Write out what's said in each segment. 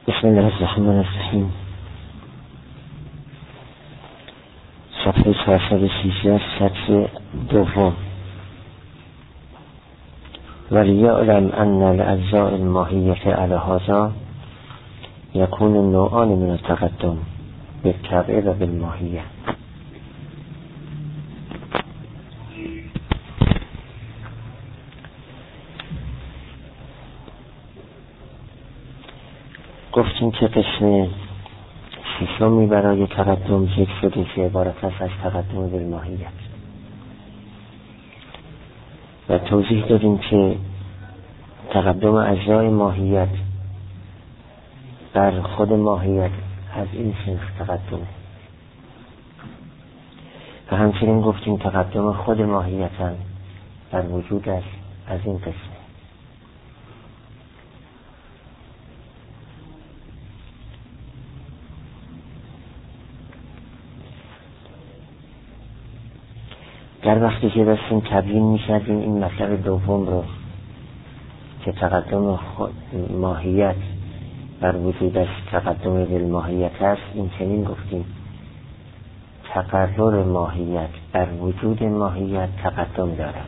بسم الله الرحمن الرحیم. صفحه 413 سطر دوم. ولیعلم ان الاجزاء الماهیة علی هذا یکون نوعان من التقدم بالطبع و بالماهیه. گفتیم که قسم ششمی برای تقدم ذکر شده که عبارت است از تقدم بالماهیت و توضیح دادیم که تقدم اجزای ماهیت بر خود ماهیت از این صنف تقدمه و همچنین گفتیم تقدم خود ماهیت هم بر وجود است از این قسمه. در وقتی که داشتیم تبیین می‌کردیم این مطلب دوم رو که تقدم ماهیت بر وجود از تقدم بالماهیت است، این چنین گفتیم تقرر ماهیت بر وجود ماهیت تقدم دارد.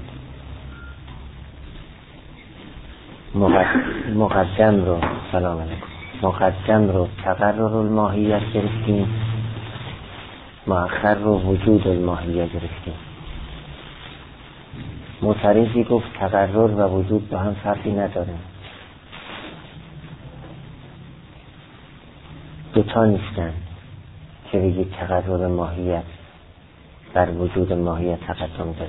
مقدم رو سلام علیکم مقدم رو تقرر الماهیت گرفتیم، مؤخر رو وجود الماهیت گرفتیم. معترضی گفت تقرر و وجود با هم فرقی نداره، دوتا نیستن که بگید تقرر ماهیت بر وجود ماهیت تقدم داره.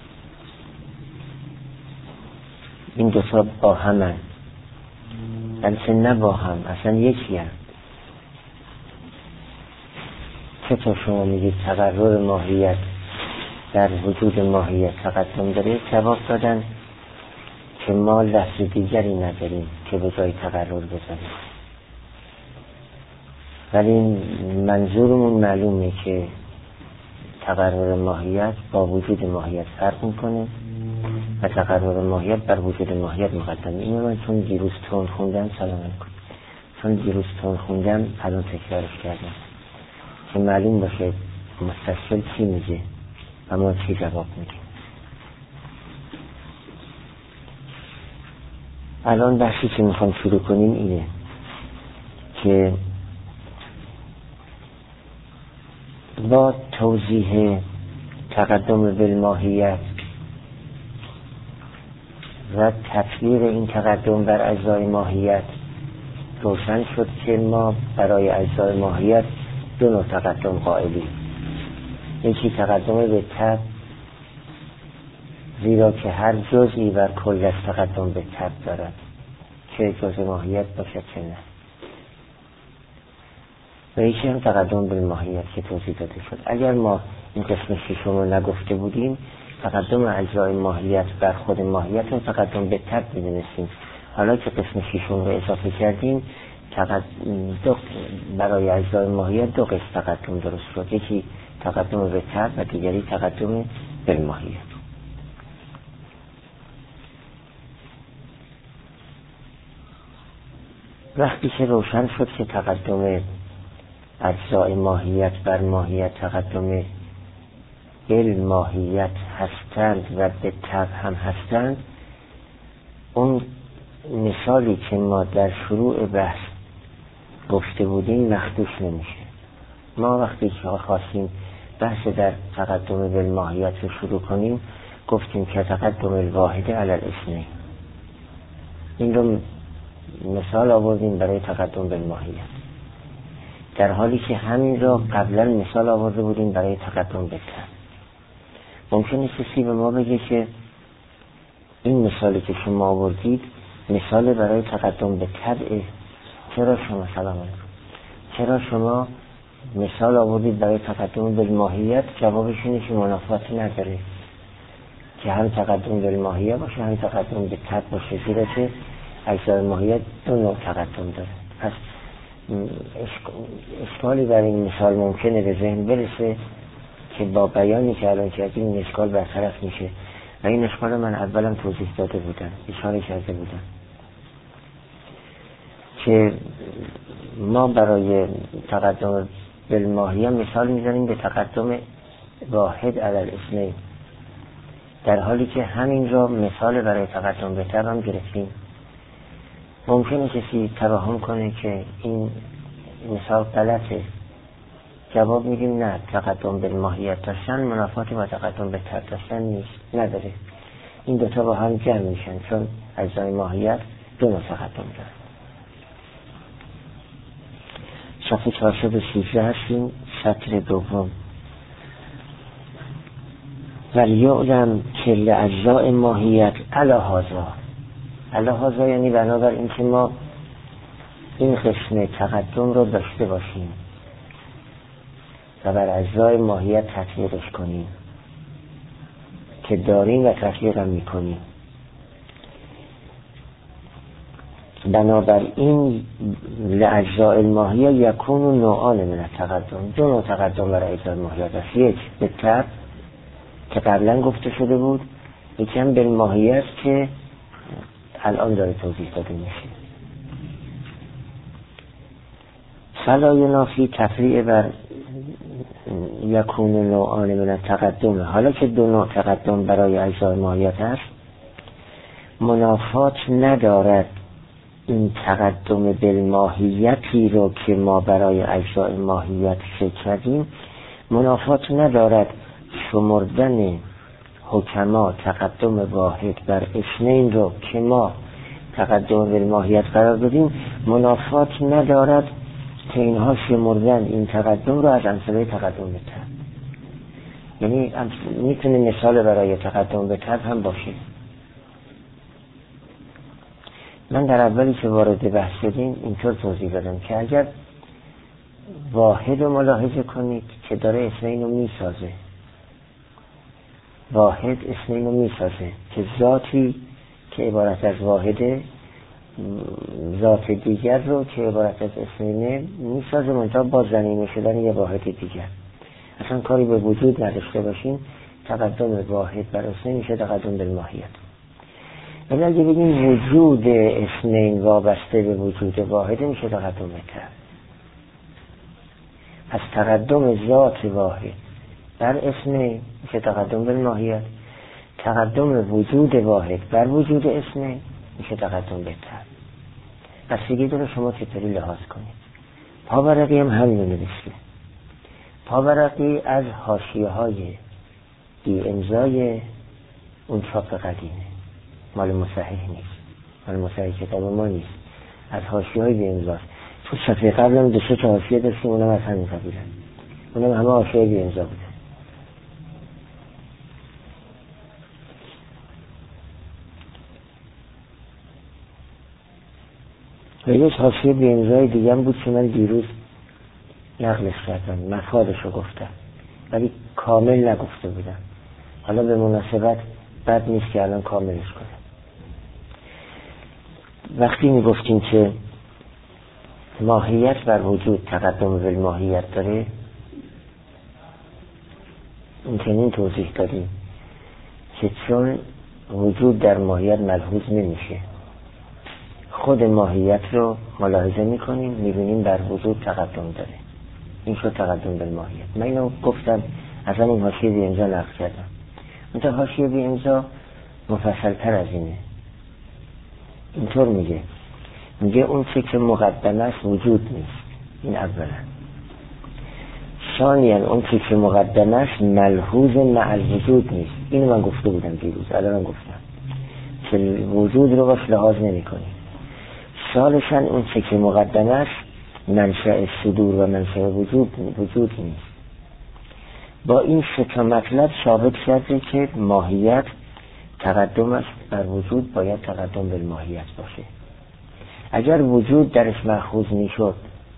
این دوتا با همن، البته نه با هم، اصلا یکی هم. چطور شما میگید تقرر ماهیت در وجود ماهیت تقدم داره؟ جواب دادن که ما لفظ دیگری نداریم که به جای تقرر بذاریم، ولی منظورمون معلومه که تقرر ماهیت با وجود ماهیت فرق میکنه و تقرر ماهیت بر وجود ماهیت مقدمه. اینو من چون دیروز تون خوندم الان تکرارش کردم که معلوم باشه مستشکل چی میگه و ما چی جواب میگیم. الان بحثی که میخوام شروع کنیم اینه که با توضیح تقدم بالماهیت و تطبیق این تقدم بر اجزای ماهیت روشن شد که ما برای اجزای ماهیت دو نوع تقدم قائلیم. یکی تقدم به تبع، زیرا که هر جزئی و کل از تقدم به تبع دارد، چه جزء ماهیت باشد چه نه. و یکی هم تقدم به ماهیت که توضیح داده شد. اگر ما این قسم ششم رو نگفته بودیم، تقدم اجزای ماهیت بر خود ماهیت رو تقدم به تبع می‌دونستیم. حالا که قسم ششم رو اضافه کردیم، برای اجزای ماهیت دو قسم تقدم درست شد، یکی تقدم به تبع و دیگری تقدم به ماهیت. وقتی که روشن شد که تقدم اجزای ماهیت بر ماهیت تقدم بالماهیت هستند و به تبع هم هستند، اون مثالی که ما در شروع بحث گفته بودیم مخدوش نمیشه. ما وقتی که خواستیم بحث در تقدم بالماهیت رو شروع کنیم گفتیم که تقدم الواحد علی الاثنین، این رو مثال آوردیم برای تقدم بالماهیت، در حالی که همین را قبلا مثال آورده بودیم برای تقدم به تبع. ممکنه کسی به ما بگه که این مثالی که شما آوردید مثال برای تقدم به تبع، چرا شما مثال آوردید برای تقدم بالماهیت؟ جوابش اینه که منافاتی نداره که هم تقدم بالماهیت باشه هم تقدم به تبع باشه، زیرا که اجزای ماهیت دو نوع تقدم داره. پس اشکالی در این مثال ممکنه به ذهن برسه که با بیانی که الان کردیم این اشکال برطرف میشه و این اشکال من اولا توضیح داده بودم، اشاره کرده بودم که ما برای تقدم بالماهیه مثال میزنیم به تقدم واحد علی الاثنین، در حالی که همین را مثال برای تقدم به تر هم گرفتیم. ممکنه کسی توهم کنه که این مثال غلطه، جواب میدیم نه، تقدم بالماهیت داشتن منافاتی با تقدم به تر داشتن نیست، نداره. این دوتا با هم جمع میشن، چون اجزای ماهیت دو نوع تقدم دارن. صفحه 413 هستیم، سطر دوم. ولیعلم که لاجزاء ماهیت علی هذا یعنی بنابر این که ما این قسم تقدم رو داشته باشیم و بر اجزای ماهیت تطبیقش کنیم که داریم و تطبیق هم میکنیم. بنابراین لاجزاء الماهیه یکون نوعان من التقدم، دو نوع تقدم برای اجزای ماهیت است. یک به تر که قبلا گفته شده بود، یکی هم بالماهیت که الان داره توضیح داده میشه. فلا ینافی تفریع بر یکون نوعان من التقدم. حالا که دو نوع تقدم برای اجزای ماهیت است، منافات ندارد این تقدم بالماهیتی رو که ما برای اجزای ماهیت فکر کردیم، منافات ندارد شمردن حکما تقدم واحد بر اثنین رو که ما تقدم بالماهیت قرار بدیم، منافات ندارد که اینها شمردن این تقدم رو از امثله تقدم به تر. یعنی میتونه مثال برای تقدم به تر هم باشه. من در اولی که وارد بحث شدیم اینطور توضیح دادم که اگر واحد رو ملاحظه کنید که داره اثنین رو میسازه، واحد اثنین رو میسازه که ذاتی که عبارت از واحده ذات دیگر رو که عبارت از اثنینه میسازه، منتها با ضمیمه شدن یه واحد دیگر. اصلا کاری به وجود نداشته باشین، تقدم واحد بر اثنین میشه تقدم بالماهیت. ولی اگه بگیم وجود اثنین وابسته به وجود واحد میشه تقدم به تر. پس تقدم ذات واحد بر اثنین میشه تقدم بالماهیت، تقدم وجود واحد بر وجود اثنین میشه تقدم به تر. بستگی داره شما چطوری لحاظ کنید. پاورقی هم همین نوشته. پاورقی از حاشیه های بی امضای اون چاپ قدیمه، مال مصحح نیست، مال مصحح کتاب ما نیست، از حاشیه های بی امضاست. تو صفحه قبل هم 2-3 تا حاشیه داشتیم، اونم از همین قبیله، اونم همه حاشیه بی امضا بوده. و یک حاشیه بی امضای دیگه هم بود که من دیروز نقلش کردم، مفادش رو گفتم ولی کامل نگفته بودم. حالا به مناسبت بد نیست که الان کاملش کنم. وقتی می گفتیم که ماهیت بر وجود تقدم بالماهیت داره، این چنین توضیح دادیم که چون وجود در ماهیت ملحوظ نمیشه، خود ماهیت رو ملاحظه میکنیم، میبینیم بر وجود تقدم داره، این شد تقدم بالماهیت. من اینو گفتم، از همین حاشیه بی امضا نقل کردم. منتها حاشیه بی امضا مفصل تر از اینه. اینطور میگه اون چه که مقدمه است وجود نیست، این اولا. ثانیاً اون چه که مقدمه است ملحوظ مع الوجود نیست. اینو من گفته بودم دیروز، الان گفتم که وجود رو باش لحاظ نمی کنیم. ثالثاً اون چه که مقدمه است منشأ صدور و منشأ وجود نیست. با این سه تا مطلب ثابت کرده که ماهیت تقدم است بر وجود، باید تقدم بالماهیت باشه. اگر وجود درش مأخوذ میشد،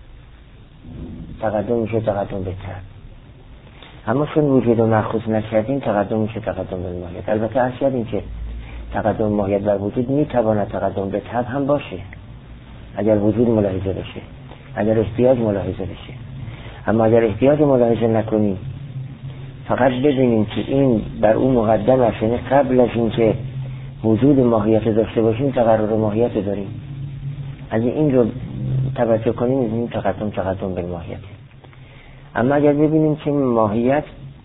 تقدم میشه تقدم بهتر. اما چون وجود رو مأخوذ نکردیم، تقدم میشه تقدم بالماهیت. البته عرض کردیم که تقدم ماهیت بر وجود میتواند تقدم بهتر هم باشه اگر وجود ملاحظه بشه، اگر احتیاج ملاحظه بشه. اما اگر احتیاج ملاحظه نکنیم، فقط ببینیم که این بر اون مقدم است، یعنی قبل از این که وجود ماهیت داشته باشیم تقرر ماهیت داریم. اگه این رو توجه کنیم می‌بینیم تقدم به ماهیت. اما اگر ببینیم که ماهیت،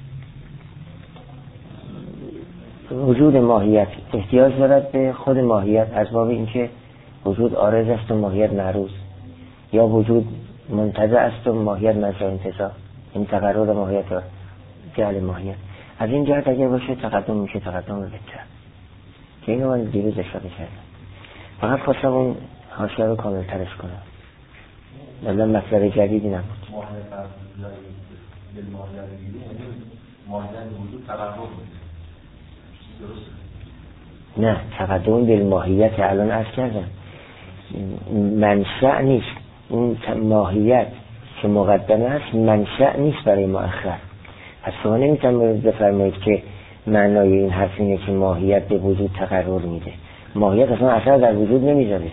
وجود ماهیت احتیاج دارد به خود ماهیت از باب اینکه وجود عارض است و ماهیت معروض، یا وجود منتزع است و ماهیت مجرا انتزاع، این تقرر ماهیت و جعل ماهیت. از این جهت اگر باشه تقدم میشه تقدم بهتر، که اینو من دیروز اشاره کردم. فقط خواستم اون حاشیه رو کامل ترش کنم، ولی مطلب جدیدی نبود. نه، تقدم به ماهیت الان عرض کردم منشأ نیست. اون ماهیت که مقدمه است منشأ نیست برای مؤخر. پس شما نمیتونید بفرمایید که معنای این حرف اینه که ماهیت به وجود تقرر میده. ماهیت اصلا اثر در وجود نمیذاره،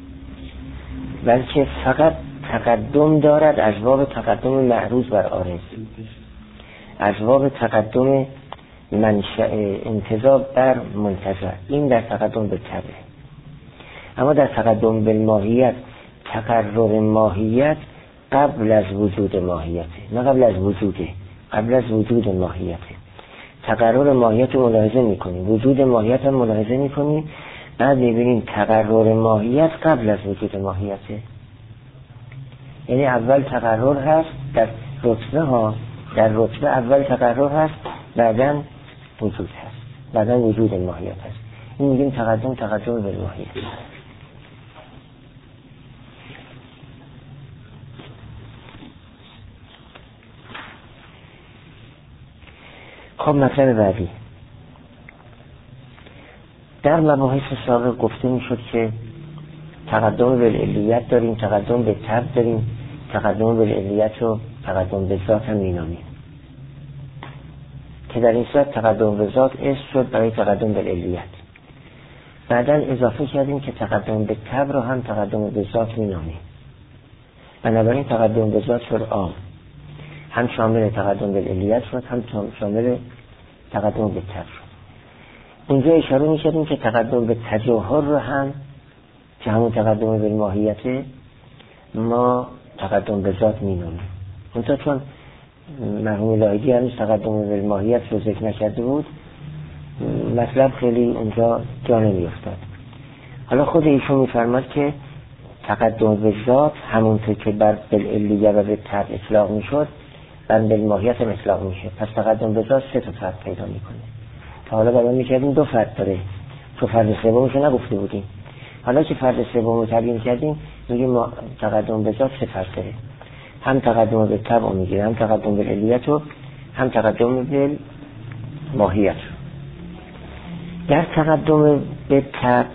بلکه فقط تقدم دارد از باب تقدم معروض بر عارض، از باب تقدم منشأ انتزاع بر منتزع. این در تقدم به طبع. اما در تقدم به ماهیت تقرر ماهیت قبل از وجود ماهیته، نه قبل از وجوده، قبل از وجود ماهیته. تقرر ماهیت رو ملاحظه میکنیم، وجود ماهیت هم ملاحظه میکنیم، بعد میبینیم تقرر ماهیت قبل از وجود ماهیته. یعنی اول تقرر هست در رتبه ها، در رتبه اول تقرر هست، بعداً وجود هست، بعداً وجود ماهیت هست. این میگیم تقدم به ماهیت. خب مطلب بعدی، در مباحث سابق گفته میشد که تقدم به علیت داریم، تقدم به طبع داریم، تقدم به علیت و تقدم به ذات هم مینامیم، که در این صورت تقدم به ذات اسم شد برای تقدم به علیت. بعدا اضافه کردیم که تقدم به طبع رو هم تقدم به ذات مینامیم. بنابراین تقدم به ذات شد عام، هم شامل تقدم به علیت شد، هم شامل تقدم به طبع شد. اونجا اشاره می‌کردیم که تقدم به تجاهر رو هم، که همون تقدم به ماهیته، ما تقدم به ذات مینامیم. اونجا چون مرحوم لاهیجی هنوز تقدم به ماهیت رو ذکر نکرده بود، مطلب خیلی اونجا جا نمی‌افتاد. حالا خود ایشون می‌فرماد که تقدم به ذات همونطور که بر بالعلیه و به طبع اطلاق می‌شد، بر بالماهیت هم اطلاق میشه. پس تقدم به ذات 3 تا فرد پیدا می‌کنه. تا حالا بیان می‌کردیم 2 فرد داره، تو فرد سومش نگفته بودیم. حالا که فرد سوم رو تبیین کردیم میگیم ما تقدم به ذات 3 فرد داره، هم تقدم به طبع میگیره، هم تقدم به علیت و هم تقدم به ماهیت. در تقدم به طبع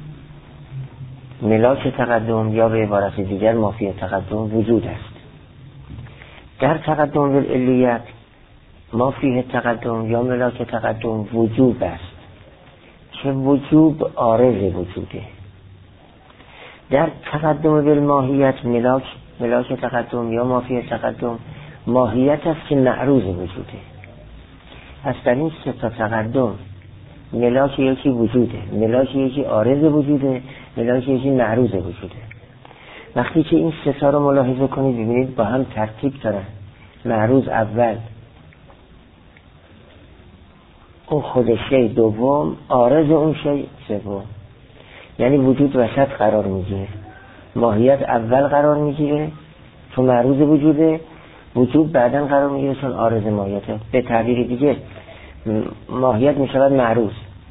ملاک تقدم یا به عبارت دیگر مافی تقدم وجود است. در تقدم به علیت مافی تقدم یا ملاک تقدم وجوب است، که وجوب عارض وجوده. در تقدم به ماهیت ملاک تقدم یا مافی تقدم ماهیت است که معروض وجوده. پس در این 3 تا تقدم ملاک یکی وجوده، ملاک یکی عارض وجوده، ملاک یکی معروض وجوده. وقتی که این 3 تا رو ملاحظه کنید ببینید با هم ترتیب دارن. معروض اول، اون خود شی دوم، عارض اون شی سوم. یعنی وجود وسط قرار میگیره، ماهیت اول قرار میگیره چون معروض وجوده، وجود بعداً قرار میگیره چون عارض ماهیته. به تعبیر دیگه ماهیت میشود معروض،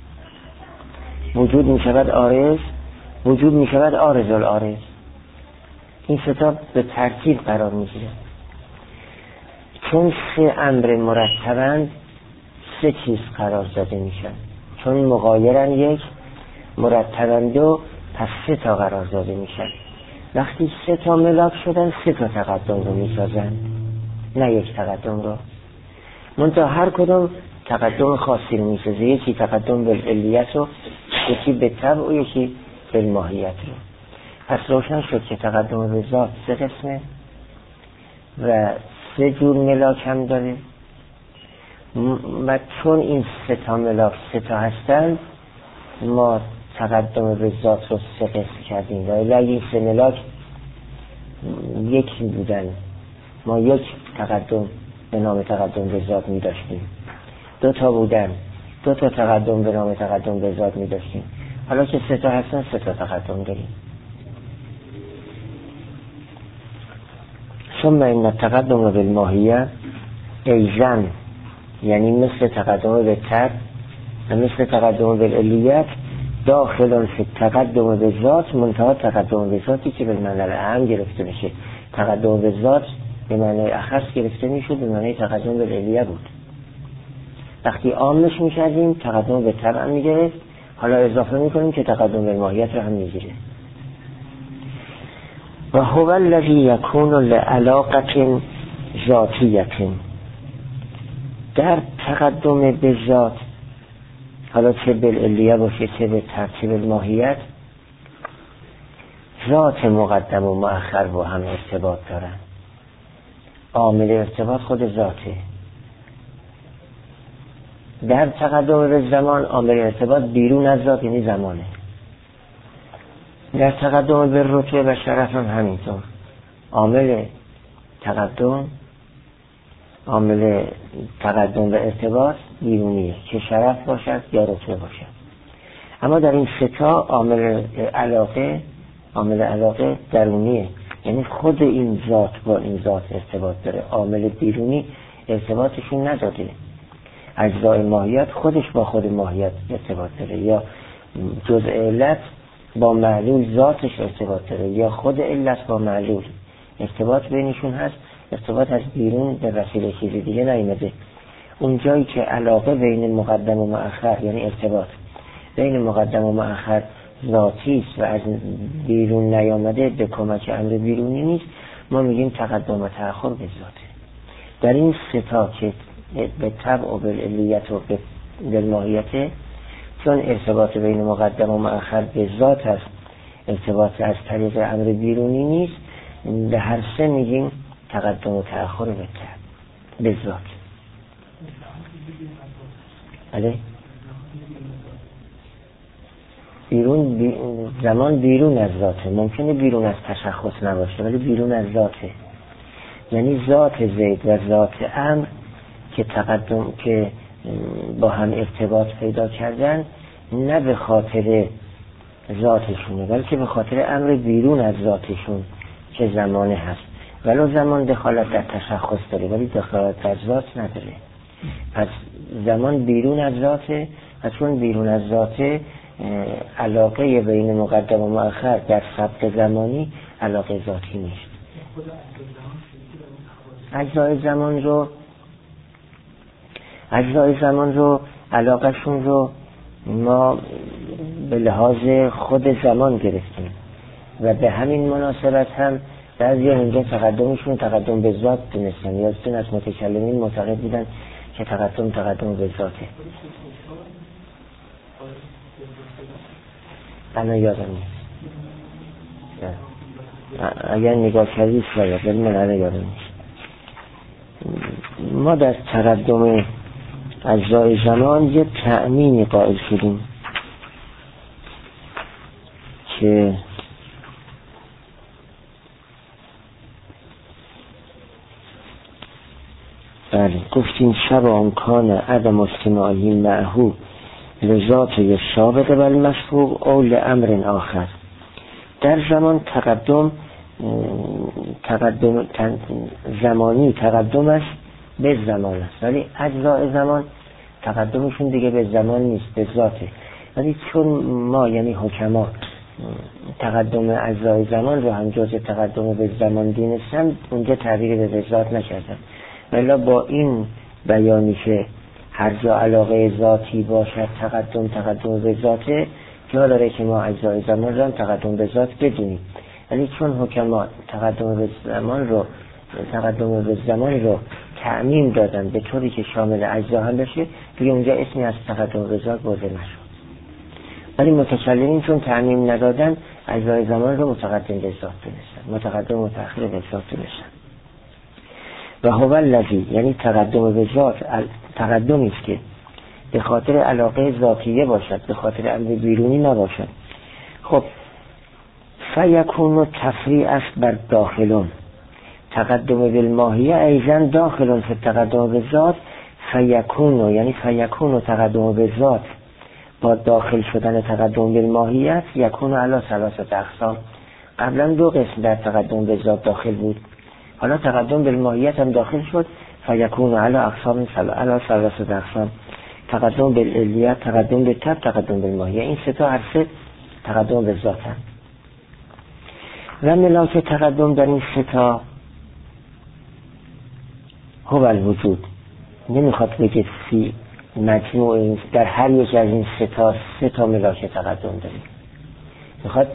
وجود میشود عارض، وجود میشود عارض العارض. این 3 تا به ترتیب قرار میگیره. چون 3 امر مرتباً 3 چیز قرار داده میشن، چون مغایرن 1، مرتباً 2، پس 3 تا قرار داده میشن. وقتی 3 تا ملاک شدن 3 تا تقدم رو میسازن، نه 1 تقدم رو. منتها هر کدوم تقدم خاصی رو میسازه، یکی تقدم به علیت و یکی به طبع و یکی به ماهیت رو. پس روشن شد که تقدم به ذات 3 قسمه و 3 جور ملاک هم داره. و چون این 3 تا ملاک 3 تا هستن، ما تقدم به ذات رو 3 قسم کردیم. و اگه این 3 ملاک یک بودن، ما یک تقدم به نام تقدم به ذات می داشتیم. 2 تا بودن، 2 تا تقدم به نام تقدم به ذات می داشتیم. حالا که 3 تا هستن 3 تا تقدم داریم. ثم این التقدم بالماهیه ایزن، یعنی مثل تقدم به تر و مثل تقدم به علیت، داخل فی تقدم به ذات، منتها تقدم به ذاتی که به معنی اعم گرفته میشه. تقدم به ذات به معنی اخص گرفته میشد، به معنی تقدم به علیه بود. وقتی عامش میکردیم تقدم به تر هم میگرفت، حالا اضافه میکنیم که تقدم به ماهیت رو هم میگیره. و هو الذی یکون لعلاقة ذاتیة، در تقدم به ذات، حالا چه بالعلیه باشه چه به ترتیب ماهیت، ذات مقدم و مؤخر با هم ارتباط دارن. عامل ارتباط خود ذاته. در تقدم به زمان عامل ارتباط بیرون از ذات یعنی زمانه. در تقدم به رتبه و شرف هم همینطور. عامل تقدم به ارتباط بیرونیه، که شرف باشد یا رتبه باشد. اما در این 3 تا عامل علاقه درونیه، یعنی خود این ذات با این ذات ارتباط داره. عامل بیرونی ارتباطشون نداده. اجزای ماهیت خودش با خود ماهیت ارتباط داره، یا جزء علت با معلول ذاتش ارتباط داره، یا خود علت با معلول ارتباط بینشون هست. ارتباط از بیرون به وسیله چیزی دیگه نیامده. اون جایی که علاقه بین مقدم و مؤخر، یعنی ارتباط بین مقدم و مؤخر ذاتی است و از بیرون نیامده، به کمک امر بیرونی نیست، ما میگیم تقدم و تأخر به ذاته. در این 3 تا که به طبع و بالعلیت و بالماهیت، چون ارتباط بین مقدم و مؤخر به ذات است، ارتباط از طریق امر بیرونی نیست، به هر 3 میگیم تقدم و تأخر به طبع به ذات. بله؟ زمان بیرون از ذاته. ممکنه بیرون از تشخص نباشه ولی بیرون از ذاته. یعنی ذات زید و ذات امر که با هم ارتباط پیدا کردن، نه به خاطر ذاتشونه بلکه به خاطر امر بیرون از ذاتشون که زمانه هست. ولو زمان دخالت در تشخص داره ولی دخالت در ذات نداره. پس زمان بیرون از ذاته، و چون بیرون از ذاته، علاقه بین مقدم و مؤخر در سبق زمانی علاقه ذاتی نیست. اجزای زمان رو علاقهشون رو ما به لحاظ خود زمان گرفتیم و به همین مناسبت هم بعضی اونجا تقدمشون تقدم به ذات دونستن. یادتون از متکلمین معتقد بودن که تقدم به ذاته. الان یادم نیست، اگر نگاه کردید شاید، ولی من الان یادم نیست. ما در تقدم اجزای زمان یه تأمینی قائل شدیم که بله گفتیم شبه امکان عدم استماعی معهو لذات ثابت و المسبوق او لامر آخر. در زمان زمانی تقدم است به زمان است، ولی اجزای زمان تقدمشون دیگه به زمان نیست، به ذاته. ولی چون ما یعنی حکما تقدم اجزای زمان رو هم جز تقدم به زمان دونستن، اونجا تعبیر به ذات نکردن. ولی با این بیانی که هر جا علاقه ذاتی باشد تقدم به ذاته، جا داره که ما اجزای زمان رو هم تقدم به ذات بدونیم. ولی چون حکما تقدم به زمان رو تعمیم دادن به طوری که شامل اجزا هم بشه، دیگه اونجا اسمی از تقدم به ذات برده نشد. ولی متکلمین چون تعمیم ندادن، اجزای زمان رو متقدم به ذات دونستن، متقدم و متأخر به ذات دونستن. و هو الذی، یعنی تقدم به ذات تقدمی است که به خاطر علاقه ذاتیه باشد، به خاطر امر بیرونی نباشد. خب فیکون تفریع است بر داخلون، تقدم بالماهیه ایضا داخلون فی تقدم بالذات. فیکون یعنی فیکون تقدم بالذات با داخل شدن تقدم بالماهیت یکون علی ثلاثه اقسام. قبلا 2 قسم در تقدم بالذات داخل بود، حالا تقدم بالماهیت هم داخل شد. فیکون علی اقسام علی ثلاثه اقسام، تقدم بالعلیت، تقدم بالتب، تقدم بالماهیه. این 3 تا هر 3 تقدم بالذات هم. و ملاک تقدم در این 3 تا هو الوجود. نمیخواد بگه فی مجموع این، در هر یک از این 3 تا ملاک تقدم داریم، میخواد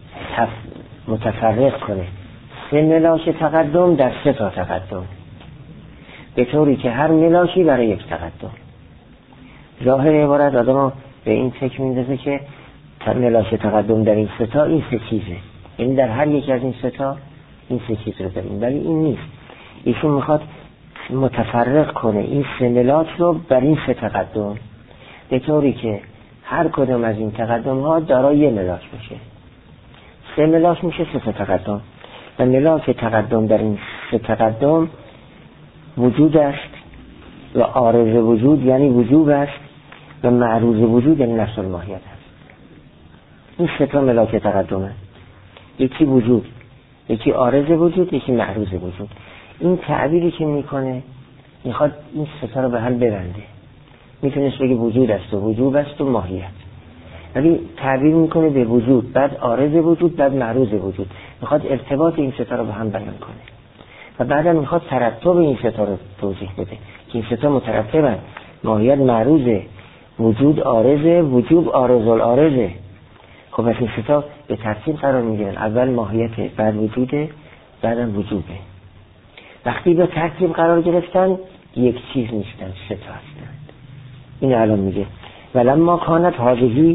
متفرق کنه 3 ملاک تقدم در 3 تا تقدم، به طوری که هر ملاکی برای یک تقدم. ظاهر عبارت آدم به این فکر میندازه که ملاک تقدم در این 3 تا این 3 چیزه، این در هر یک از این 3 تا این 3 چیز رو داریم، ولی این نیست. ایشون میخواد متفرق کنه این 3 ملاک رو بر این 3 تقدم، به طوری که هر کدام از این تقدم ها دارای 1 ملاک میشه. 3 ملاک میشه 3 تا تقدم. و ملاک تقدم در این 3 تقدم وجود است و عارض وجود یعنی وجوب است و معروض وجود یعنی نفس الماهیت است. این 3 تا ملاک تقدمه، یکی وجود، یکی عارض وجود، یکی معروض وجود. این تعبیری که میکنه میخواد این 3 تا رو به هم ببنده. میتونست بگه وجود است و وجوب است و ماهیت، ولی تعبیر میکنه به وجود، بعد عارض وجود، بعد معروض وجود. میخواد ارتباط این 3 تا رو به هم بیان کنه و بعدا میخواد ترتب این 3 تا رو توضیح بده که این 3 تا مترتبن. ماهیت معروضه، وجود عارضه، وجوب عارض العارضه. خب از این 3 تا به ترتیب قرار میگیرن، اول ماهیت، بعد وجوده، بعدم وجوبه. وقتی به ترتیب قرار گرفتن یک چیز نیستن، 3 تا هستن. این الان میگه ولما کانت هذه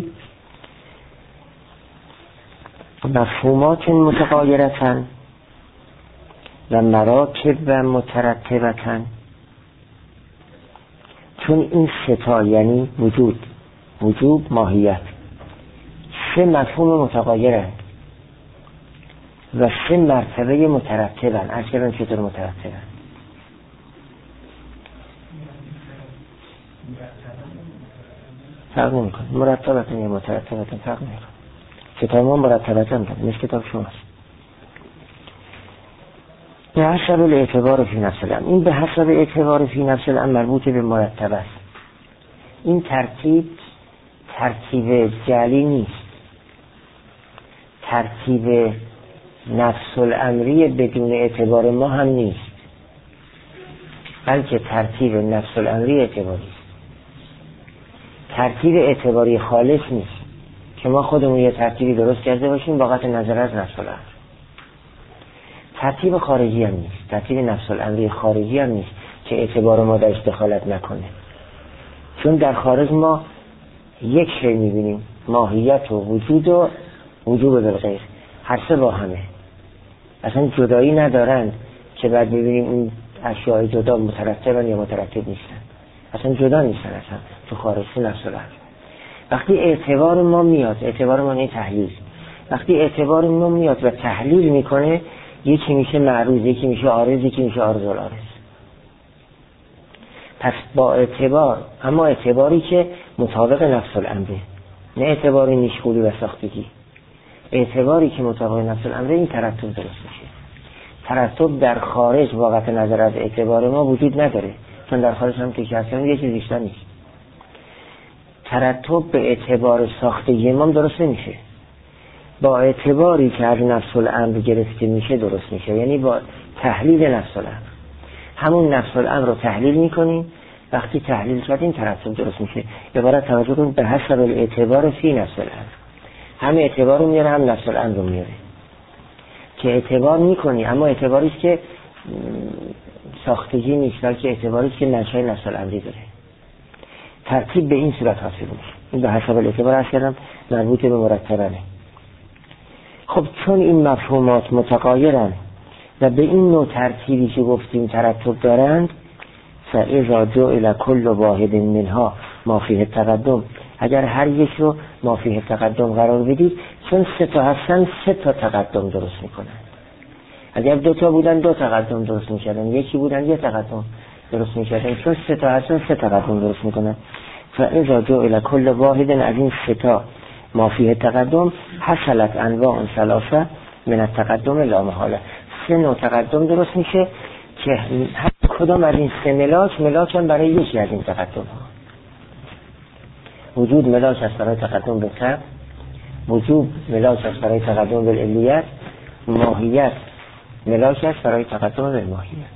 مفهومات متغایرتن و مراکب و مترتبتن. چون این 3 تا یعنی وجود، وجوب، ماهیت 3 مفهوم متغایرند و 3 مرتبه مترتبن. از کردن چطور مترتبن؟ فرق نمی کنه، مرتبتن یا مترتبتن فرق نمی کنه. کتاب ما مرتبتن دارد، مثل کتاب شماست. به حسب الاعتبار فی نفس الامر. این به حسب اعتبار فی نفس الامر مربوط به مرتب است. این ترتیب جعلی نیست، ترتیب نفس الامری بدون اعتبار ما هم نیست، بلکه ترتیب نفس الامری اعتباری است. ترتیب اعتباری خالص نیست که ما خودمون یه ترتیبی درست کرده باشیم با قطع نظر از نفس الامر. ترتیب خارجی هم نیست، ترتیب نفس الامری خارجی هم نیست که اعتبار ما درش دخالت نکنه. چون در خارج ما یک شی میبینیم، ماهیت و وجود و وجوب بالغیر، هر 3 با همه، اصلا جدایی ندارند که بعد ببینیم این اشیاء جدا مترتبن یا مترتب نیستن، اصلا جدا نیستن اصلا تو خارج تو نفس الامر. وقتی اعتبار ما میاد، اعتبار ما نه تحلیل، وقتی اعتبار ما میاد و تحلیل میکنه، یکی میشه معروض، یکی میشه عارض، یکی میشه عارض العارض. پس با اعتبار، اما اعتباری که مطابق نفس الامره، نه اعتباری نیشگولی و ساختگی، اعتباری که مطابق نفس الامره، این ترتب درست میشه. ترتب در خارج واقعا نظر از اعتبار ما وجود نداره، چون در خارج هم که هستن یه چیز بیشتر نیست. ترتب به اعتبار ساختگی ما درست نمیشه، با اعتباری که از نفس الامر گرفته میشه درست میشه، یعنی با تحلیل نفس الامر. همون نفس الامر رو تحلیل میکنیم، وقتی تحلیل کردیم ترتب درست میشه. عبارت توجه کنید به حسب الاعتبار فی نفس الامر، هم اعتبار رو میاره هم نفس الامر رو میاره. که اعتبار میکنی اما اعتباریش که ساختگی نیست، بلکه اعتباریش که نشای نفس الامری داره. ترتیب به این صورت حاصل میشه. این به حسب الاعتبار هست کردم مربوط به مرتبنه. خب چون این مفهومات متغایرن و به این نوع ترتیبی که گفتیم ترتب دارند، فاذا جعل كل واحد منها ما فیه التقدم اگر هر یک رو ما فیه تقدم قرار بدید، چون 3 تا هستن 3 تا تقدم درست میکنن. اگر 2 تا بودن 2 تقدم درست میکردن، یکی بودن 1 تقدم درست میکردن، چون 3 تا هستن 3 تقدم درست میکنن. فاذا جعل كل واحد از این 3 تا ما فیه تقدم حصلت انواع 3 من التقدم لا محاله. 3 نوع تقدم درست میشه که هر کدام از این 3 ملاکن برای یکی از این تقدم ها. وجود ملاک است برای تقدم به طبع، وجود ملاک است برای تقدم به علیت، ماهیت ملاک است برای تقدم به ماهیت.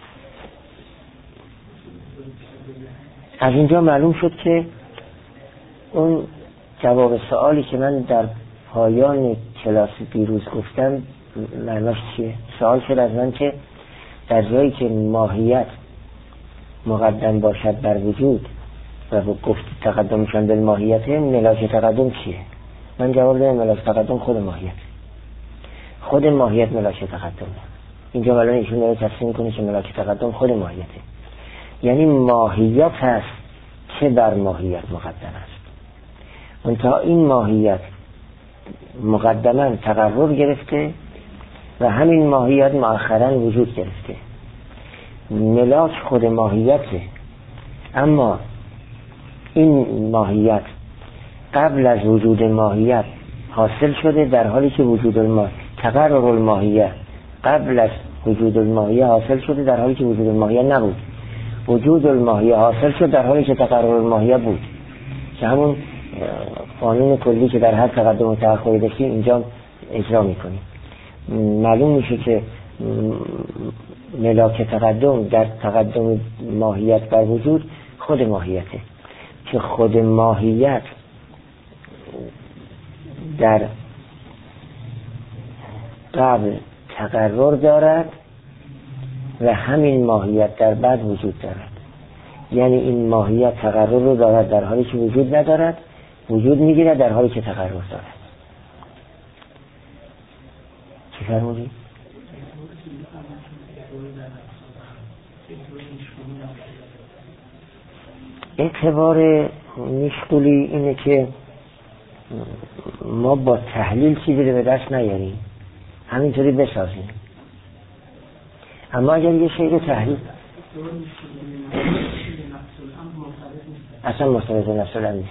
از اینجا معلوم شد که اون جواب سوالی که من در پایان کلاس دیروز گفتم معناش چیه؟ سوال شد از من که در جایی که ماهیت مقدم باشد بر وجود و گفت تقدمشان به ماهیت، ملاک تقدم چیه؟ من جواب دادم ملاک تقدم خود ماهیت، خود ماهیت ملاک تقدم. اینجا معلومه ایشون داره تصریح میکنه که ملاک تقدم خود ماهیته، یعنی ماهیت هست که بر ماهیت مقدم است. منتها این ماهیت مقدما تقرر گرفته و همین ماهیت مؤخرا وجود گرفته. ملاک خود ماهیته، اما این ماهیت قبل از وجود ماهیت حاصل شده، در حالی که وجود الماهیت تقرر الماهیت قبل از وجود الماهیت حاصل شده، در حالی که وجود الماهیت نبود. وجود الماهیت حاصل شد در حالی که تقرر الماهیت بود، که همون قانون کلی که در هر تقدم و تأخری داشتیم اینجا اجرا میکنیم. معلوم میشه که ملاک تقدم در تقدم ماهیت بر وجود خود ماهیته، که خود ماهیت در قبل تقرر دارد و همین ماهیت در بعد وجود دارد. یعنی این ماهیت تقرر رو دارد در حالی که وجود ندارد، وجود میگیرد در حالی که تقرر دارد. چی فرمودی؟ اعتبار مشغولی اینه که ما با تحلیل چیزی رو به دست نیاریم، همینطوری بسازیم. اما اگر یه شیء رو تحلیل اصلا مرتبط نفس الامر نیست.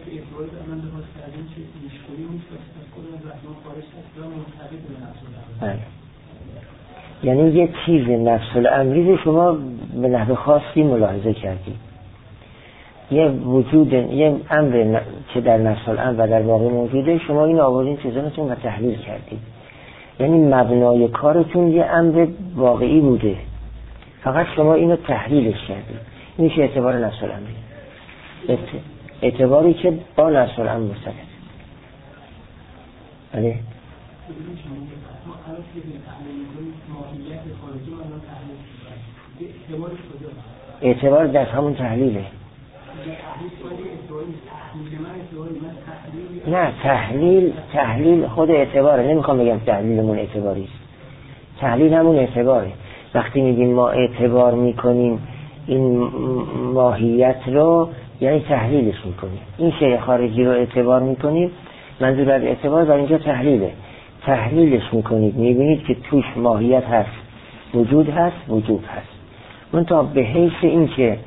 یعنی یه چیز نفس الامری رو شما به نحو خاصی ملاحظه کردید، یه وجود، یه امر که در نفس الامر و در واقع موجوده، شما این آوردین چیزانتون و تحلیل کردید. یعنی مبنای کارتون یه امر واقعی بوده، فقط شما اینو تحلیلش کردید. این میشه اعتبار نفس الامری، اعتباری که با نفس الامر مرتبط. بله. اعتبار در همون تحلیله. نه، تحلیل خود اعتباره. نمیخوام بگم تحلیلمون اعتباریست، تحلیل همون اعتباره. وقتی میگیم ما اعتبار میکنیم این ماهیت رو، یعنی تحلیلش میکنیم. این شیء خارجی رو اعتبار میکنیم، منظور از اعتبار در اینجا تحلیله. تحلیلش میکنید، میبینید که توش ماهیت هست، وجود هست، وجود هست. منتها به حیث این که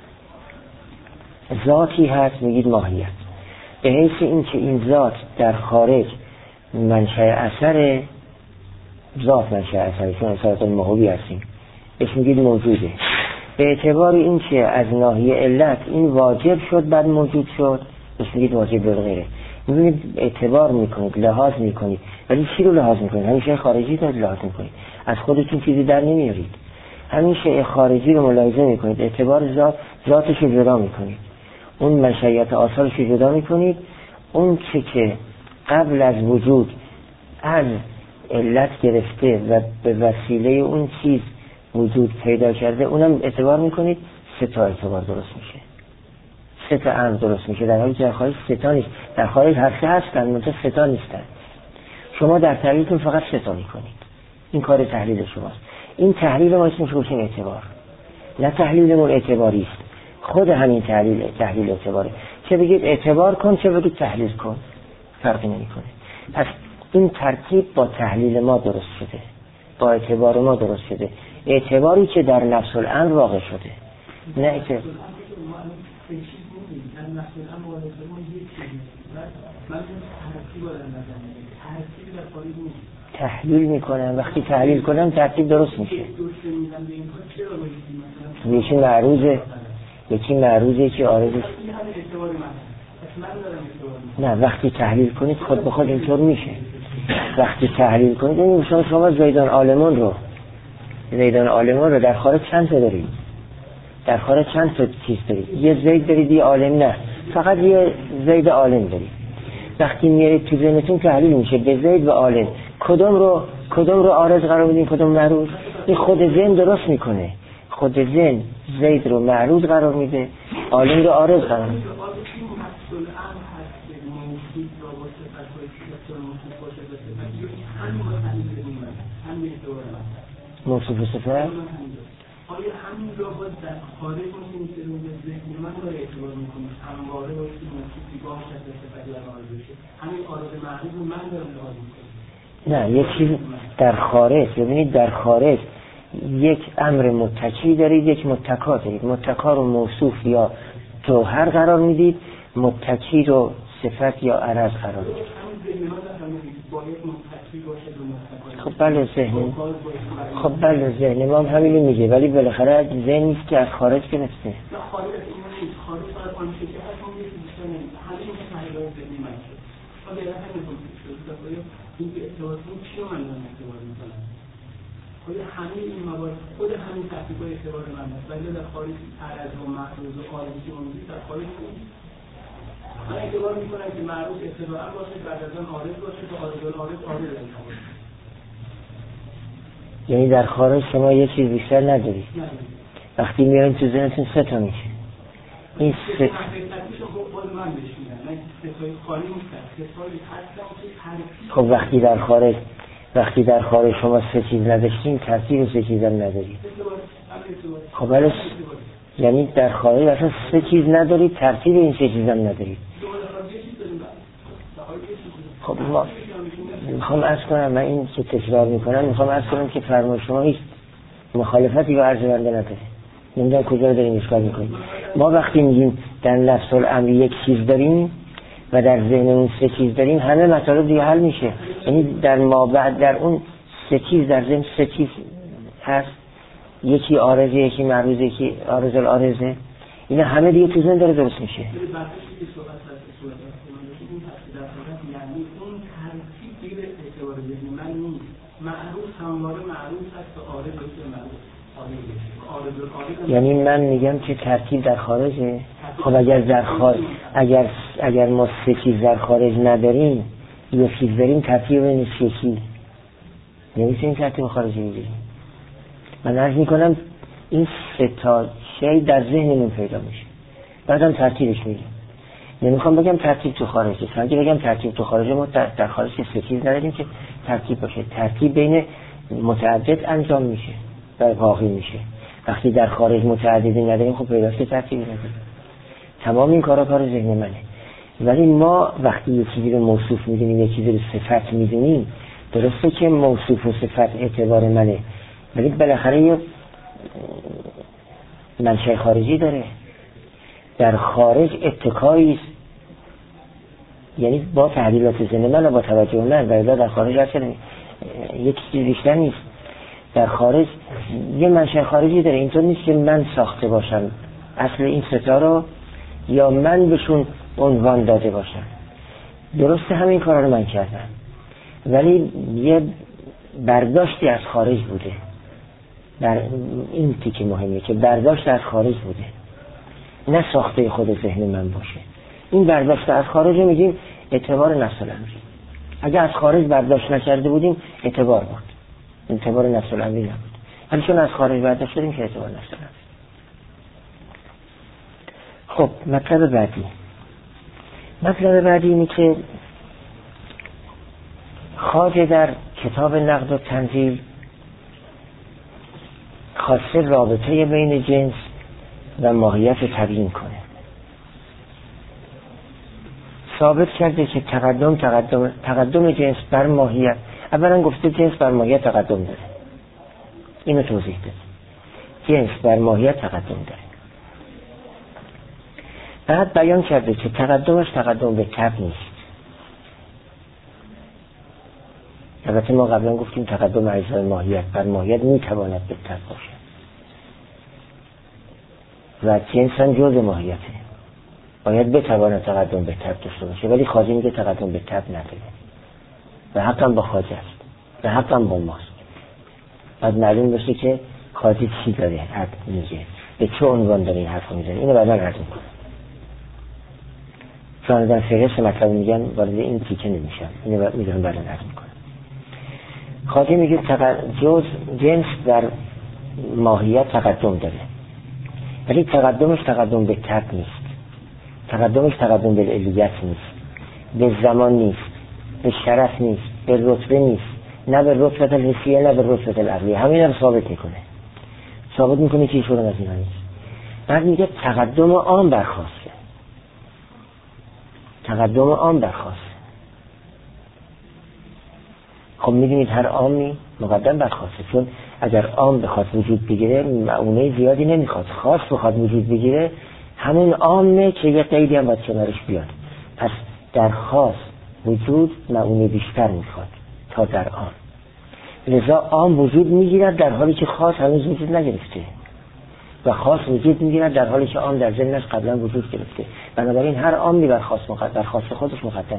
ذاتی هست میگید ماهیت، به حیث این که این ذات در خارج منشأ اثر، ذات منشأ اثر، چون اثرات الموهوبی هستیم، بهش میگید موجوده. به اعتبار این که از ناحیه علت این واجب شد بعد موجود شد، بهش میگید واجب بالغیره. میبینید اعتبار میکنید، لحاظ میکنید، ولی چی رو لحاظ میکنید؟ همین شیء خارجی رو لحاظ میکنید، از خودتون چیزی در نمیارید. همین شیء خارجی رو ملاحظه میکنید، اعتبار ذاتش رو جدا میکنید، اون منشأیت آثارش رو جدا میکنید. اون چه که قبل از وجود از علت گرفته و به وسیله اون چیز وجود پیدا کرده، اونم اعتبار میکنید. 3 تا اعتبار درست میشه، 3 تا امر درست میشه، در حالی که در خارج 3 تا نیست. در خارج هر 3 هستن، منتها 3 تا نیستن. شما در تحلیلتون فقط 3 تا میکنید. این کار تحلیل شماست. این تحلیل ما اسمش روشن اعتبار، نه تحلیلمون اعتباری است. خود همین تحلیل اعتباره چه بگید اعتبار کن چه بگید تحلیل کن، فرقی نمیکنه. پس این ترکیب با تحلیل ما درست شده، با اعتبار ما درست شده، اعتباری که در نفس الامر واقع شده، نه اعتبار تحلیل میکنم. وقتی تحلیل کنم ترتیب درست میشه. یکی معروضه یکی عارضه. نه وقتی تحلیل کنید خود به خود اینطور میشه. وقتی تحلیل کنید این شما زیدان عالمان رو در خارج چند تا دارید؟ در خارج چند تا چیز دارید؟ یه زید دارید یه عالم؟ نه، فقط یه زید عالم دارید. وقتی میارید تو ذهنتون تحلیل میشه به زید و عالم، کدوم رو عارض قرار بدین کدوم معروض. این خود ذهن درست میکنه، خود ذهن زید رو معروض قرار میده، عالم رو عارض قرار میده. موصوف و صفت آیا همین را باید در خارج میکنید که روی ذهن من را اعتبار میکنید همواره باید که موصوفی باشد و صفتی در حال بشه، همین عارض معروض من دارم لحاظ میکنم. نه، یک چیز در خارج، ببینید در خارج یک امر متکی دارید، یک متکا دارید. متکا رو موصوف یا جوهر قرار میدید، متکی رو صفت یا عرض قرار میدید. خب بله ذهن ما هم همینو میگه، ولی بالاخره ذهن نیست که از خارج گرفته. همین این موارد خود همین تحقیقات اعتبار من است، ولی در خارج عرض و معروض و عارضی که موجود در خارج نیست. من اعتبار میکنم که معروض ابتداء باشه، بعد از آن عارض باشه و عارض باشه. یعنی در خارج شما یه چیز بیشتر ندارید. وقتی میارین تو ذهنتون سه تا میشه. این سه خب وقتی در خارج شما سه چیز نداشتین، ترتیب سه چیز هم ندارید. خب بله، یعنی در خارج اصلا سه چیز ندارید، ترتیب این سه چیز هم ندارید. خب ما میخوام عرض کنم، من این که تکرار میکنم میخوام عرض کنم که فرمان شما هیچ مخالفتی با عرض بنده نداره. نمیدونم کجا رو داریم اشکال میکنیم. ما وقتی میگیم در نفس الامر یک چیز داریم و در ذهنمون سه چیز داریم، همه مطالب دیگه حل میشه. یعنی در ما بعد در اون سه چیز در ذهن سه چیز هست، یکی عارضه، یکی معروضه، یکی عارض العارضه، اینا همه دیگه تو ذهن داره درست میشه. یعنی من میگم که ترتیب در خارجه. خب اگر در خارج اگر ما سه چیز در خارج نداریم، یک چیز داریم، ترتیب نیست یکی، نمیشه این ترتیب خارجی میگیریم. من عرض میکنم این سه تا شی در ذهنمون پیدا میشه، بعدم ترتیبش میگیم. نمیخوام بگم ترتیب تو خارجه، چون اگه بگم ترتیب تو خارجه، ما در خارج سه چیز نداریم که ترتیب باشه. ترتیب بین متعدد انجام میشه و واقعی میشه. وقتی در خارج متعددی نداریم، خب پیداست که ترتیبی نداریم. تمام این کار ذهن منه. ولی ما وقتی یک چیزی رو موصوف میدونیم، یک چیزی رو صفت میدونیم، درسته که موصوف و صفت اعتبار منه، ولی بالاخره یه منشأ خارجی داره. در خارج اتکایی است، یعنی با تحلیلات ذهن من و با توجه من، و در خارج اصلا یک چیز بیشتر نیست. در خارج یه منشأ خارجی داره. اینطور نیست که من ساخته باشم اصل این ستا رو، یا من بهشون عنوان داده باشم. درسته همین کارا رو من کردم، ولی یه برداشتی از خارج بوده. در این تیکه مهمه که برداشت از خارج بوده، نه ساخته خود ذهن من باشه. این برداشت از خارج میگیم اعتبار نفس الامری. اگه از خارج برداشت نکرده بودیم اعتبار بود، اعتبار نفس الامری نبود. ولی چون از خارج برداشت کردیم که اعتبار نفس الامری. خب مطلب بعدی اینه که خواجه در کتاب نقد و تنزیل خواسته رابطه بین جنس و ماهیت تبیین کنه. ثابت کرده که تقدم جنس بر ماهیت، اولا گفته جنس بر ماهیت تقدم داره، اینو توضیح بده، جنس بر ماهیت تقدم داره. بعد بیان کرده که تقدمش تقدم به طبع نیست. البته ما قبلا گفتیم تقدم اجزای ماهیت بر ماهیت میتواند به طبع باشه و جنس هم جزء ماهیته، باید بتواند تقدم به طبع داشته باشه، ولی خواجه میگه تقدم به طبع نداره و حقا با خواجه است و حقا با ماست. بعد معلوم بشه که خواجه چی داره حق میگه، به چه عنوان داره این حرف میزنه. اینو بعدا عرض میکنم، چون در فهرست مطلب میگن وارد این تیکه نمیشم، اینو میذارم بعدا عرض میکنم. خواجه میگه جنس در ماهیت تقدم داره، ولی تقدمش تقدم به طبع نیست، تقدمش تقدم به علیت نیست، به زمان نیست، به شرف نیست، به رتبه نیست، نه به رتبه الحسیه نه به رتبه العقلیه. همین هم ثابت میکنه که ایشون از اینا نیست. بعد میگه تقدم عام برخواسته، تقدم عام برخواسته. خب میدونید هر عامی مقدم برخواسته، چون اگر عام بخواد وجود بگیره معونه زیادی نمیخواد، خاص بخواد وجود بگیره همون عامه که یه قیدی هم باید کنارش بیاد. پس در خاص وجود معونه بیشتر میخواد تا در عام، لذا عام وجود میگیرد در حالی که خاص هنوز وجود نگرفته و خاص وجود میگیرد در حالی که عام در ذهنش قبلا وجود گرفته. بنابراین هر عامی بر خاص خودش مقدمه.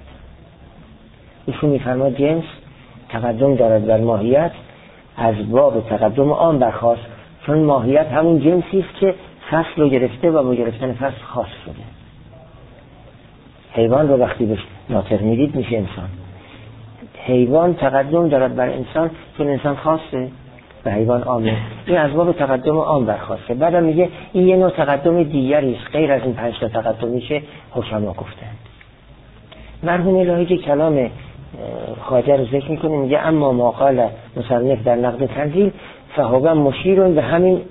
ایشون میفرماد جنس تقدم دارد بر ماهیت از باب تقدم عام بر خاص، چون ماهیت همون جنسی است که فصل رو گرفته و با گرفتن فصل خاص شده. حیوان رو وقتی بهش ناطق میدید میشه انسان. حیوان تقدم دارد بر انسان چون انسان خاصه و حیوان عامه. این از باب تقدم عام برخواسته. بعدم میگه این یه نوع تقدم دیگری است غیر از این 5 تا تقدمی که حکما گفتند. مرحوم الهی که کلام خواجه رو ذکر میکنه، میگه اما ما قال مصنف در نقد تنزیل فهو مشیر به همین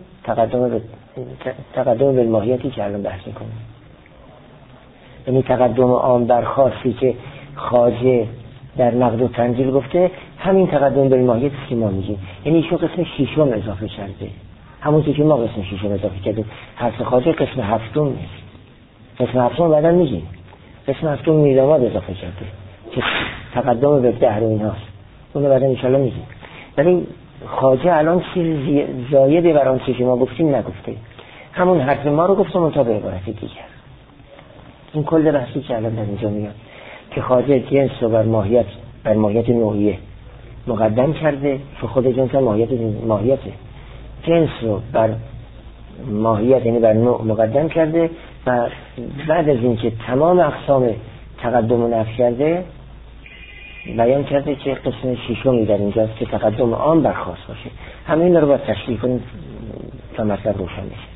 تقدم به ماهیتی که الان بحث میکنه، یعنی تقدم عام برخواستی که خواجه در نقد و تنزیل گفته همین تقدم به ماهیت که ما میگیم، یعنی ایشون قسم 6 اضافه کرده، همون که ما قسم 6 اضافه کرده. حرف خواجه قسم 7 نیست، قسم 7 بعدا میگیم، قسم 7 میزامات اضافه کرده که تقدم به دهر و ایناست، اونو بعدا انشاءالله میگیم. ولی خواجه الان چیز زایده بر آن چیزی ما گفتیم نگفته، همون حرف ما رو گفتم تا به عبارت دیگر. این کل بحثی که الان در اینجا میاد که خواجه جنس رو بر ماهیت نوعیه مقدم کرده، که خود جنس ماهیته، جنس رو بر ماهیت یعنی بر نوع مقدم کرده و بعد از اینکه تمام اقسام تقدم رو نفی کرده بیان کرده که قسم 6 در اینجاست که تقدم عام برخواست باشه. همین رو باید تشریح کنیم تا مطلب روشن بشه.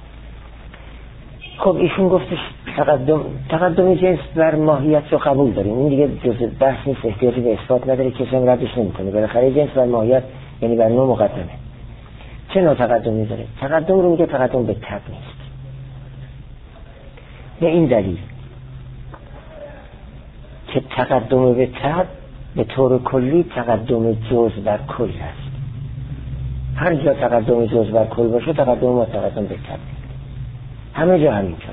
خب ایشون گفتش تقدم جنس بر ماهیت رو قبول داریم، این دیگه جزء بحث نیست، احتیاجی به اثبات نداره، کسی هم ردش نمیکنه. بالاخره جنس بر ماهیت یعنی بر نوع مقدمه. چه نوع تقدمی داره؟ تقدم رو میگه تقدم به طبع نیست. به این دلیل که تقدم به طبع به طور کلی تقدم جز بر کل است. هر جا تقدم جز بر کل باشه تقدم با تقدم به طبع، همه جا همینطور.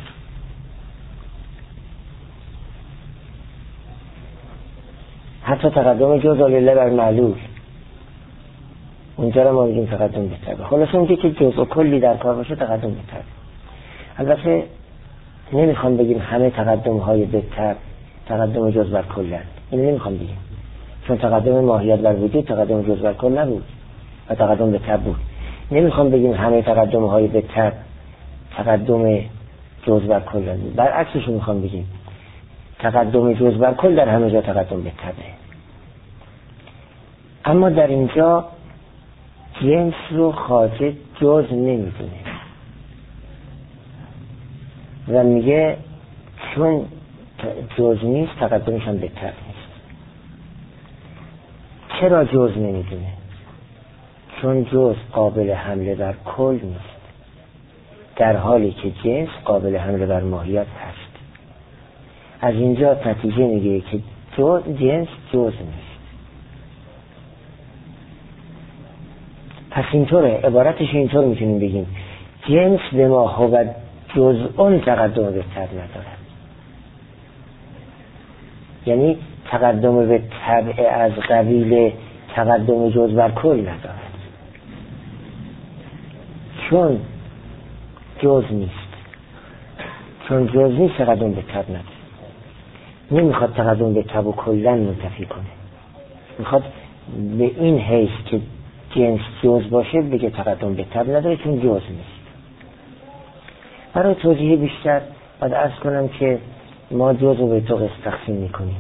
حتی تقدم جز علیه بر معلول اونجا رو ما میگیم تقدم به طبع. خلاصه اونجا که جز و کلی در کار باشه تقدم به طبع. البته نمیخوام بگیم همه تقدم های به طبع تقدم جز بر کل هست، این نمیخوام بگیم، چون تقدم ماهیت بر وجود تقدم جز بر کل نبود و تقدم به طبع بود. نمیخوام بگیم همه تقدم های به طبع تقدم جز بر کل هست، برعکسش میخوام بگیم تقدم جز بر کل در همه جا تقدم به طبع. اما در اینجا جنس رو خواجه جز نمیدونه و میگه چون جز نیست تقدمش هم به طبع نیست. چرا جز نمیدونه؟ چون جز قابل حمله بر کل نیست، در حالی که جنس قابل حمله بر ماهیت هست. از اینجا نتیجه میگیره که جنس جز نیست. پس اینطوره، عبارتش اینطور میتونیم بگیم جنس به ما هو جزء تقدم به طبع ندارد. یعنی تقدم به طبع از قبیل تقدم جز بر کل ندارد، چون جز نیست. چون جز نیست تقدم به طبع ندارد. نمیخواد تقدم به طبع کلا منتفی کنه، میخواد به این حیث که جنس جز باشه بگه تقدم به طبع نداره چون جز نیست. برای توضیح بیشتر باید عرض کنم که ما جز رو به دو قسم تقسیم میکنیم: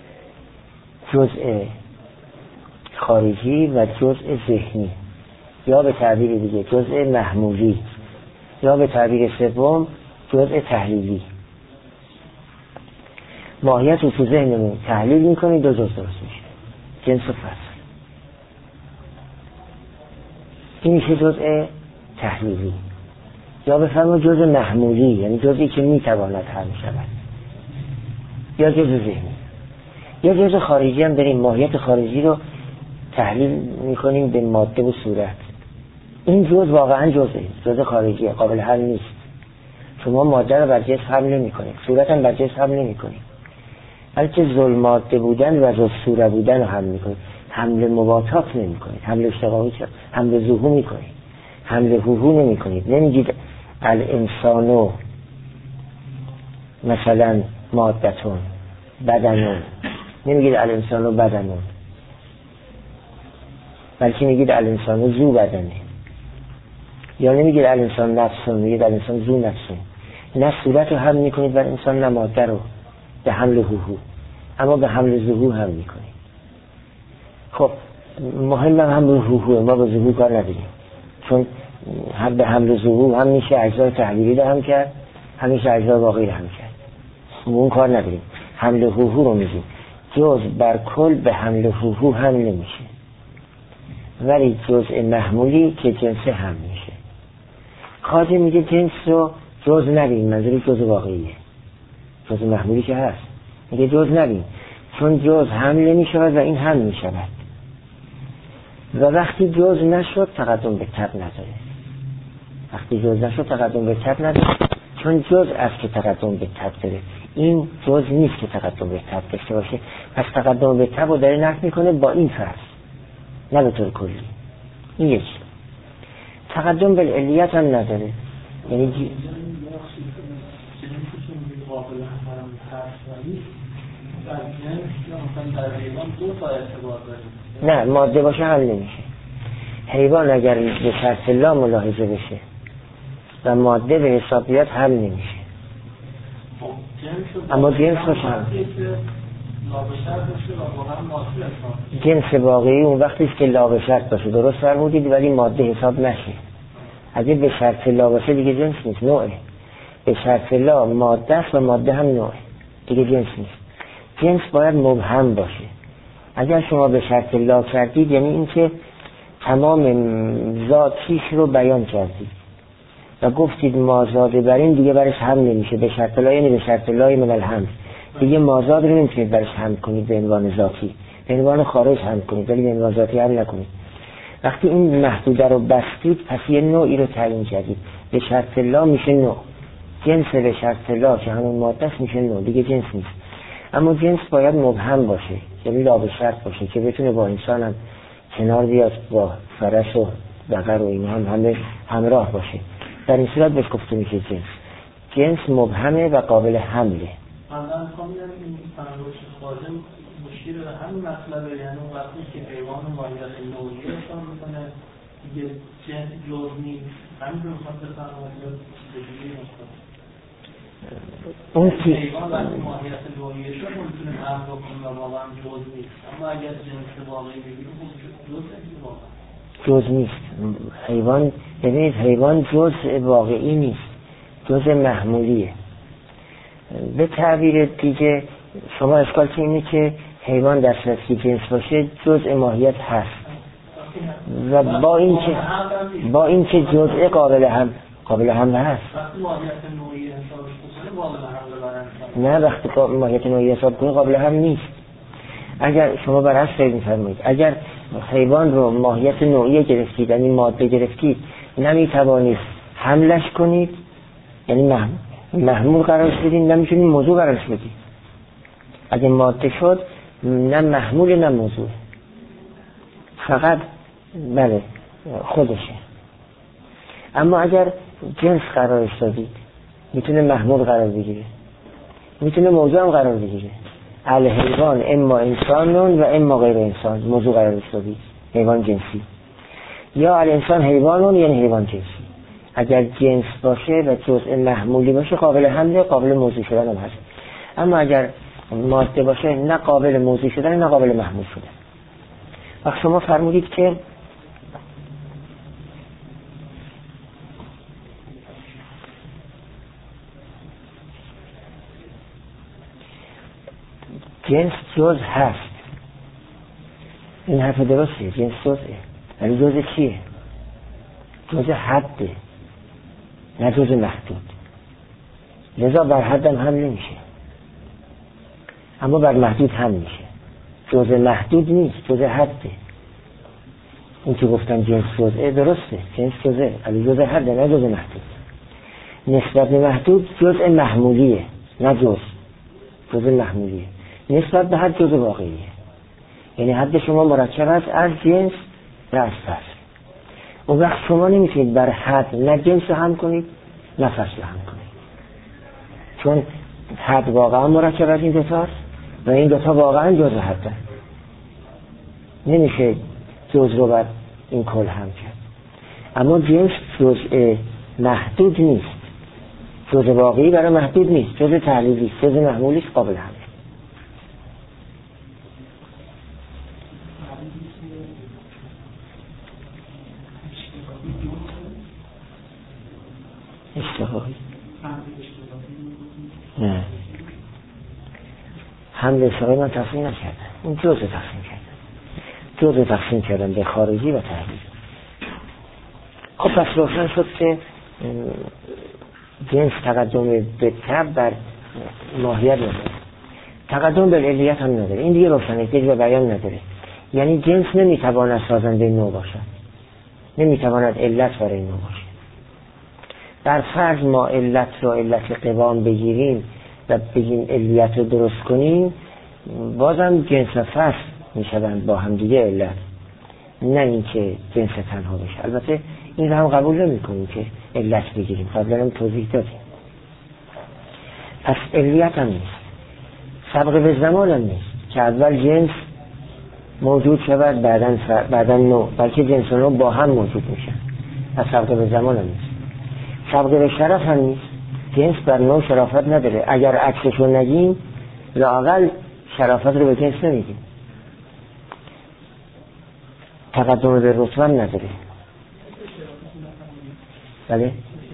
جزء خارجی و جزء ذهنی، یا به تعبیر دیگه جزء محمولی، یا به تعبیر سوم جزء تحلیلی. ماهیت رو تو ذهنمون تحلیل میکنیم، دو جزء درست میشه، جنس و فصل. این میشه جزء تحلیلی، یا بفرما جزء محمولی، یعنی جزئی که میتواند حل شود، یا جزء ذهنی. یا جزء خارجی هم داریم، ماهیت خارجی رو تحلیل میکنیم به ماده و صورت. این جزء واقعا جزء خارجیه، قابل حل نیست. شما ماده رو بر جسم حمل نمی‌کنید، صورت هم بر جسم حمل نمی‌کنید، بلکه ذوالماده بودن و ذوالصوره بودن رو حمل می‌کنید. حمل مباطات نمی‌کنید، حمل اشتقاقی، حمل ظهور می‌کنید، حمل هوهو نمی‌کنید. نمیگید الانسانو مثلا مادتون بدنون، نمیگید الانسانو بدنون، بلکه میگید الانسانو ذو بدنه. یا نمیگید الانسان نفسون، میگید الانسان ذو نفسون. نه صورت رو حمل میکنید بر انسان، نه ماده رو به حمل هوهو، اما به حمل ظهور حمل میکنید. خب مهم هم حمل هوهو، ما با ظهور کار نداریم، چون هم به حمل ظهور هم میشه اجزای تحلیلی رو هم کرد، هم میشه اجزای واقعی رو هم کرد. اون کار نداریم، حمل هوهو رو میگیم. جز بر کل به حمل هوهو حمل نمیشه، ولی جزء محمولی که جنس هم میشه. خاطر میگه جنس رو جز نبین، منظوری جز واقعیه. جز محمولی که هست میگه جز نبین، چون جز حمل نمیشود و این هم میشود. و وقتی جز نشد تقدم به طبع نداره. وقتی جز نشد تقدم به طبع نداره، چون جز است که تقدم به طبع داره. این جز نیست که تقدم به طبع داشته باشه. پس تقدم به طبع رو داره نفی میکنه با این فرض، نه به طور کلی. این یکی. تقدم به علیت هم نداره، یعنی نه ماده باشه حل نمیشه. حیوان اگر به شرط لا ملاحظه بشه و ماده به حساب بیاد حل نمیشه. اما جنس باشه جنس واقعی اون وقتی است که لا به شرط باشه، درست فرمودید، ولی ماده حساب نشه. اگه به شرط لا باشه دیگه جنس نیست، نوعه. به شرط لا ماده است و ماده هم نوعه، دیگه جنس نیست. جنس باید مبهم باشه. اگر شما به شرط لا کردید یعنی این که تمام ذاتیش رو بیان کردید و گفتید مازاد بر این دیگه برش هم نمیشه. به شرط لا یعنی به شرط لا من الهم، دیگه مازاد رو نمیتونید برش هم کنید به عنوان ذاتی، به عنوان خارج هم کنید ولی به عنوان ذاتی هم نکنید. وقتی این محدوده رو بستید پس یه نوعی رو تعیین کردید. به شرط لا میشه نوع، جنس به شرط لا که همون ماده است میشه نوع، دیگه جنس نیست. اما جنس باید مبهم باشه، یعنی لا به شرط باشه که بتونه با انسان هم کنار بیاد، با فرس و بقر و اینا هم همه همراه باشه. در این صورت بهش گفته میشه جنس. جنس مبهمه و قابل حمله. من میخوام این فرمایش خواجه مشکل به همین مطلبه، یعنی وقتی که حیوان ماهیت نوعی احسان میکنه دیگه جنس جز نیست، همین رو میخوام بفرمایید یا بگیری مستقیم اون که حیوان وقتی ماهیت نوعی شد میتونه هم بکنه و واقعا جز نیست، اما اگر جنس واقعی بگیریم جز نیست، واقعا جز نیست. حیوان، ببینید حیوان جز واقعی نیست، جز محمولیه. به تعبیر دیگه شما اشکال که اینه که حیوان در صورتی جنس باشه جزء ماهیت هست و با اینکه جزء قابل هم هست. وقتی ماهیت نوعی حسابش بکنه نه وقتی ماهیت نوعی حساب کنی قابل هم نیست. اگر شما برعکس فکر می‌فرمایید، اگر حیوان رو ماهیت نوعی گرفتید، یعنی ماده گرفتید، نمیتوانید حملش کنید، یعنی محمول قرارش بدید، نمیتونید موضوع قرارش بدید. اگه ماده شد نه محمول نه موضوع، فقط بله خودشه. اما اگر جنس قرارش دادید میتونه محمول قرار بگیره، میتونه موضوع هم قرار بگیره. الحیوان اما انسانون و اما غیر انسان، موضوع قرارش دادید حیوان جنسی، یا الانسان حیوانون یعنی حیوان جنسی. اگر جنس باشه و جزء محمولی باشه قابل حمله، قابل موضوع شدن هم هست. اما اگر ماده باشه نه قابل موضوع شدن نه قابل محمول شدن. وقت شما فرمودید که جنس جز هست، این حرف درسته، جنس جزه، ولی جز چیه؟ جز حده نه جز محدود. لذا بر حدم حمل نمیشه اما بر محدود هم میشه. جز محدود نیست، جز حده. این که گفتن جنس جزه درسته، جنس جزه ولی جز حده نه جز محدود. نسبت به محدود جزء محمولیه نه جز محمولیه. نسبت به حد جزء واقعیه، یعنی حد شما مرکب است از جنس و از فصل. اون وقت شما نمیتونید بر حد نه جنس هم کنید نه فصل هم کنید، چون حد واقعا مرکب از این دوتاست و این دوتا واقعا جزء حدن. نمیشه جزء رو بر این کل هم کرد. اما جنس جزء محدود نیست، جزء واقعی برای محدود نیست، جزء تعلیلی، جزء محمولی قابل هم. اشتباهی نه، حمل اشتباهی من تقسیم نکردم، اون جزء تقسیم کردم، جزء تقسیم کردم به خارجی و تعلیلی. خب پس روشن شد که جنس تقدم به طبع بر ماهیت نداره، تقدم به علیت هم نداره. این دیگه روشنه، دیگه بیان نداره. یعنی جنس نمیتواند سازنده نوع باشد، نمیتواند علت برای نوع باشد. در فرض ما علت رو علت قوام بگیریم و بگیم علیت رو درست کنیم، بازم جنس و فصل میشوند با هم دیگه علت، نه اینکه جنس تنها بشه. البته این رو هم قبول نمی کنیم که علت بگیریم، قبلا هم توضیح دادیم. پس علیت هم نیست، سبق به زمان هم نیست که اول جنس موجود شود بعداً نوع، بلکه جنس و نوع با هم موجود میشن. پس سبق به زمان هم نیست. سبق به شرف هم نیست، جنس بر نوع شرافت نداره. اگر عکسش رو نگیم لااقل شرافت رو به جنس نمیدیم. تقدم به رتبه هم نداره. بله؟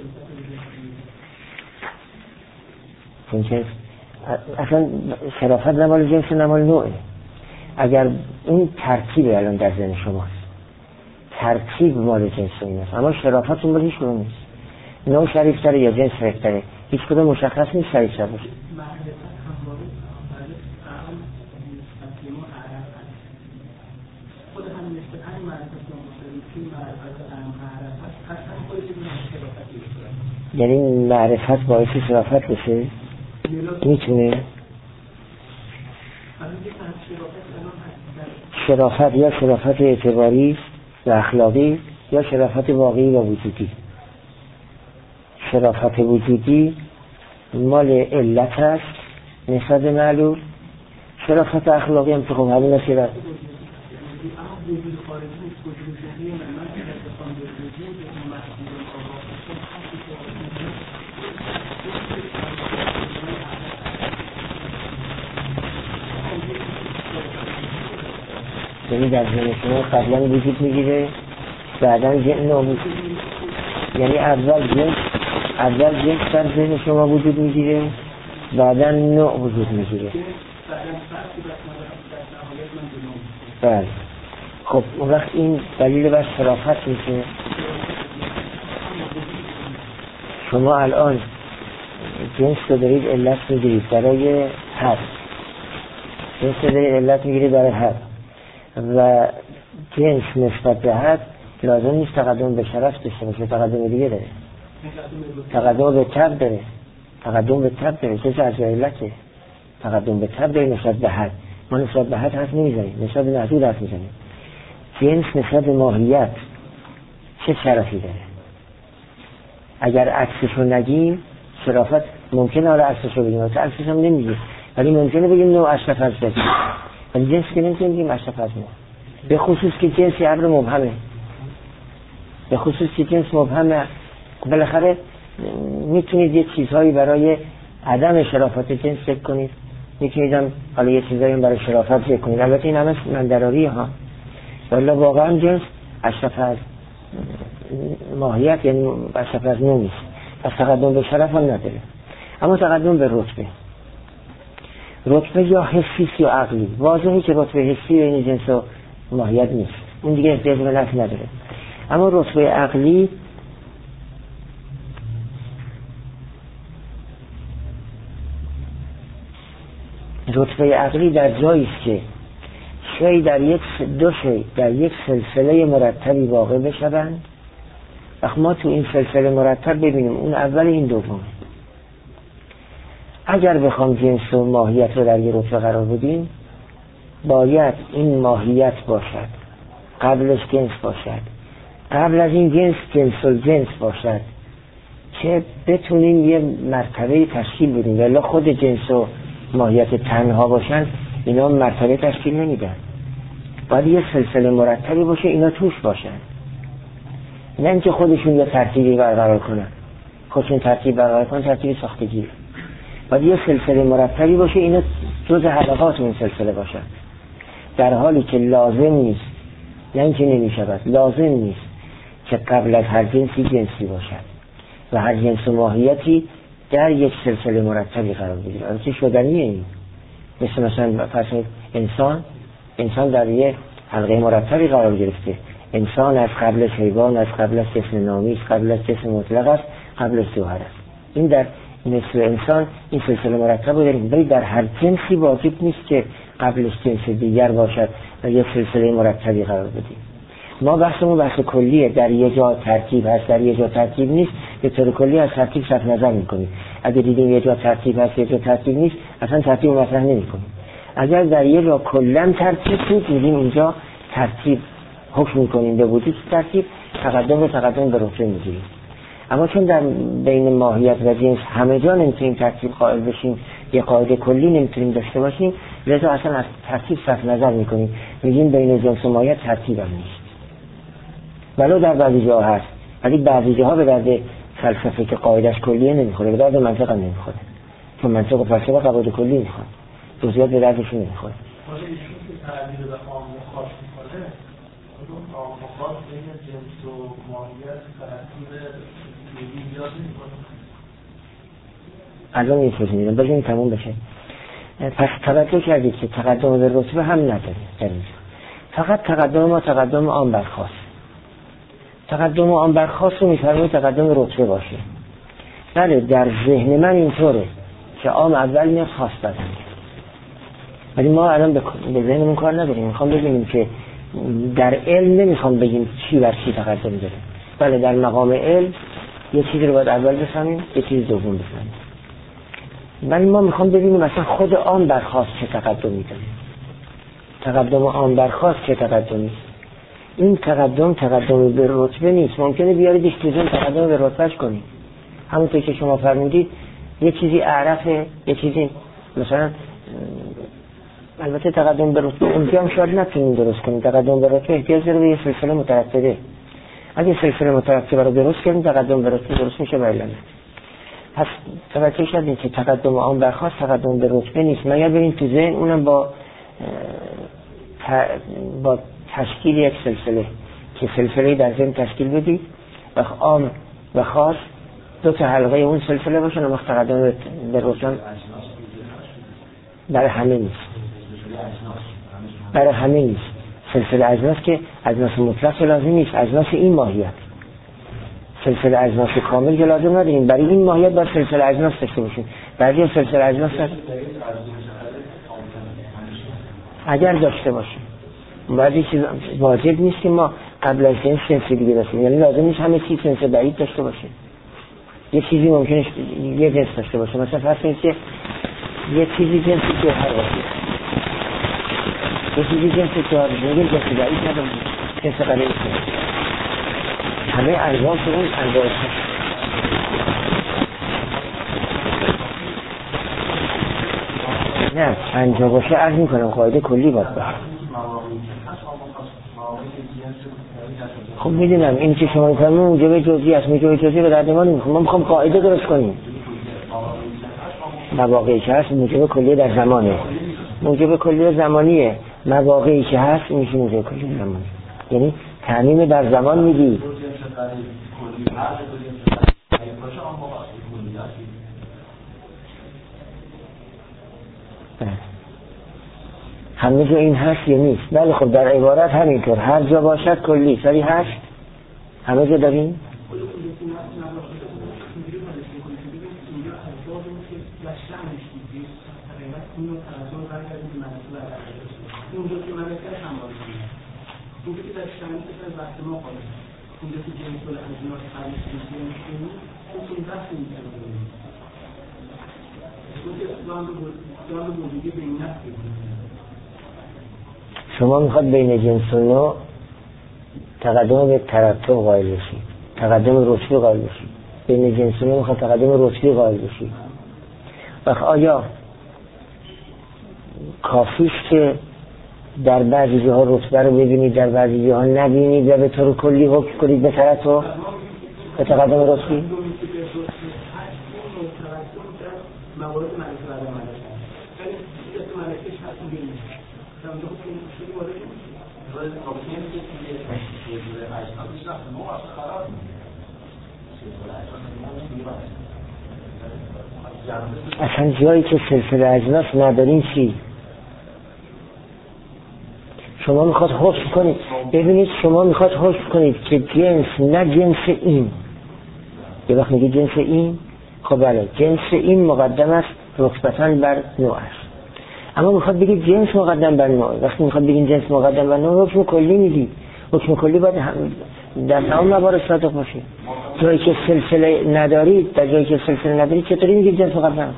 چون اصلا شرافت نمال جنس نمال نوعه. اگر این ترتیب الان در ذهن شماست، ترتیب مال جنس این است، اما شرافت اون مال هیچ کدوم نیست. نوع شریف تره یا جنس شریف تره، هیچ کدوم مشخص نیست شریف تره باشه. یعنی معرفت باعث شرافت بشه؟ میتونه شرافت یا شرافت اعتباری و اخلاقی یا شرافت واقعی و وجودی. شرافت وجودی مال علت است نسبت معلول، شرافت اخلاقی هم که خب همین نشیرد. یعنی در ذهن شما قبلا وجود میگیره بعدا نوع وجود، یعنی اول جنس در ذهن شما وجود میگیره بعدا نوع وجود میگیره. بله خب اون وقت این دلیل بر شرافت میشه. شما الان جنس رو دارید علت میگیرید برای حد، جنس رو دارید علت میگیرید برای حد و جنس نسبت به حد لازم نیست تقدم به شرف داشته باشه، تقدم دیگه داره، تقدم به تب داره، تقدم به تب داره، جنس از علته، تقدم به تب داره نسبت به حد. ما نسبت به حد حرف نمیزنیم، نسبت به محدود حرف میزنیم. جنس نسبت به ماهیت چه شرفی داره؟ اگر عکسش رو نگیم شرافت ممکنه حالا عکسش رو بگیم، واسه عکسش هم نمیگیم، ولی ممکنه بگیم نوع اشرف از جنس، ولی جنس که نمیتونیم بگیم اشرف از نوع، به خصوص که جنس امر مبهمه، به خصوص که جنس مبهمه. بالاخره میتونید یه چیزهایی برای عدم شرافت جنس ذکر کنید، میتونید هم حالا یه چیزایی برای شرافت ذکر کنید، البته این همه مندراری ها، ولی واقعا جنس اشرف از ماهیت یعنی اشرف از نوع نیست، پس تقدم به شرف هم نداره. اما تقدم به رتبه، رتبه یا حسی یا عقلی، واضحه که رتبه حسی این جنس و ماهیت نیست، اون دیگه احتیاج به نفی نداره. اما رتبه عقلی در جایی است که شی در دو شی در یک سلسله مرتبی واقع بشوند. وقت ما تو این سلسله مرتب ببینیم اون اول این دومه. اگر بخوام جنس و ماهیت رو در یه رتبه قرار بدیم باید این ماهیت باشد، قبلش جنس باشد، قبل از این جنس و جنس باشد که بتونیم یه مرتبه تشکیل بدیم، ولی خود جنس و ماهیت تنها باشن اینا مرتبه تشکیل نمیدن. باید یه سلسله مرتبی باشه اینا توش باشن، نه اینکه خودشون یه ترتیبی برقرار کنن، خودشون ترتیب برقرار کنن ترتیب ساختگی. باید یه سلسله مرتبی باشه اینا جز حلقات اون سلسله باشن، در حالی که لازم نیست، نه اینکه نمیشود، لازم نیست که قبل از هر جنسی جنسی باشد و هر جنس و ماهیتی در یک سلسله مرتبی قرار بگیره. البته شدنیه این، مثلا فرض انسان در یک حلقه مرتبی قرار گرفته. انسان از قبل از حیوان، از قبل از جسم نامی، قبل از جسم مطلق است، قبل از جوهر است. این در مثل انسان این سلسله مرتب رو داریم، ولی در هر جنسی واجب نیست که قبلش جنس دیگر باشد و یک سلسله مرتبی قرار بدیم. ما بحثمون بحث کلیه، در یه جا ترتیب هست در یه جا ترتیب نیست، به طور کلی از ترتیب صرف نظر میکنیم. اگه دیدیم یه جا ترتیب هست یه جا ترتیب نیست اصلا ترتیب مطرح نمیکنیم. اگر در یه جا کلا ترتیب بود میگیم اینجا ترتیب حکم میکنیم به وجود ترتیب، تقدم به رتبه میگیریم. اما چون در بین ماهیت و جنس همه جا نمیتونیم ترتیب قائل بشیم، یه قاعده کلی نمیتونیم داشته باشیم، لذا اصلا از ترتیب صرف نظر میکنیم، میگیم بین جنس و ماهیت ترتیب هم نیست. ولو در بعضی جاها هست، ولی بعضی جاها به درد فلسفه که قاعدش کلیه نمیخوره، به درد منطق هم نمیخوره، چون منطق و فلسفه قواعد کلی میخواد، جزئیات به دردشون نمیخوره. حالا ایشون که تعبیر به عام و خاص میکنه، اون عام و خاص بین جنس و ماهیت ترتیب ایجاد نمیکنه. الان میفرمایید ببینیم تموم بشه. پس توجه کردید که تقدم به رتبه هم نداره در اینجا، فقط تقدم عام بر خاص. تقدم عام بر خاص رو میفرمایید تقدم رتبه باشه. بله در ذهن من اینطوره که عام اول میاد خاص بعد میاد، ولی ما الان به ذهنمون کار نداریم. میخوام بگیم که در علم نمیخوام بگیم چی بر چی تقدم داره. بله در مقام علم یه چیزی رو باید اول بفهمیم، یه چیز دوم بفهمیم، ولی ما میخوام ببینیم مثلا خود عام بر خاص چه تقدمی داره. تقدم عام بر خاص چه تقدمی؟ این تقدم به رتبه نیست. ممکنه بیاریدش تو ذهن تقدم به رتبهش کنید، همونطور که شما فرمودید یه چیزی اعرفه، یه چیزی مثلا البته تقدم به رتبه اونجا هم شاید نتونیم درست کنیم. تقدم به رتبه احتیاج داره به یه سلسله مترتبه. اگه سلسله مترتبه رو درست کنیم تقدم به رتبه درست میشه بایلنه. پس توجه کردیم که تقدم عام بر خاص تقدم به رتبه نیست، مگر بریم تو ذهن اونم با تشکیل یک سلسله که سلسله در ذهن تشکیل بدید و عام و خاص دو تا حلقه اون سلسله باشن و تقدم به رتبه برای همه نیست. برای همه نیست. سلسله اجناس که اجناس مطلق لازم نیست، اجناس این ماهیت سلسله اجناس کامل که لازم نداریم. برای این ماهیت باید سلسله اجناس داشته باشیم. بعضی سلسله اجناس اگر داشته باشیم بعضی چیز واجب نیست که ما قبل از این سنس دیگه داشتیم، یعنی لازم نیست همه چیز سنس بعید داشته باشیم. یه چیزی ممکنه یه جنس داشته باشه، مثلا فرض کنید که یه چیزی جنس جوهر باشه، یه چیزی جنس جوهر باشه، میگیم جنس بعید نداره، جنس قلیل باشه. همه انواع که اون انواع نه انجا باشه عرض میکنم قاعده کلی باید باشه. خب میدونم این که شما میکنم موجب جزئی است، موجب جزئی به درد ما نمیخوره. ما میخوام قاعده درست کنیم. مواقعی که هست موجب کلی در زمانه، موجب کلی زمانیه. مواقعی که هست میشه موجب کلی زمانی، یعنی تعمیم در زمان میدی. همه جا این هست یا نیست؟ بله خب در عبارت همینطور هر جا باشد کلی سری هست. همه جا داریم شما میخواد بین جنس و نوع تقدم به ترتب قائل بشید، تقدم رتبی قائل بشید. بین جنس و نوع میخواد تقدم رتبی قائل بشید. وقت آیا کافیست که در بعضی جاها رتبه رو ببینید در بعضی جاها نبینید و به طور کلی حکم کنید به ترتب به تقدم رتبی؟ اصلا جایی که سلسله اجناس نداریم چی؟ شما میخواد حکم کنید، ببینید شما میخواد حکم کنید که جنس نه جنس این. یه وقت میگه جنس این، خب بله جنس این مقدم است رتبتاً بر نوع است، اما میخواد بگید جنس مقدم بر نوع. وقتی میخواد بگید جنس مقدم بر نوع حکم کلی میدید. حکم کلی باید در تمام موارد صادق باشه. جایی که سلسله ندارید، در جایی که سلسله ندارید چطوری میگید جنس مقدم؟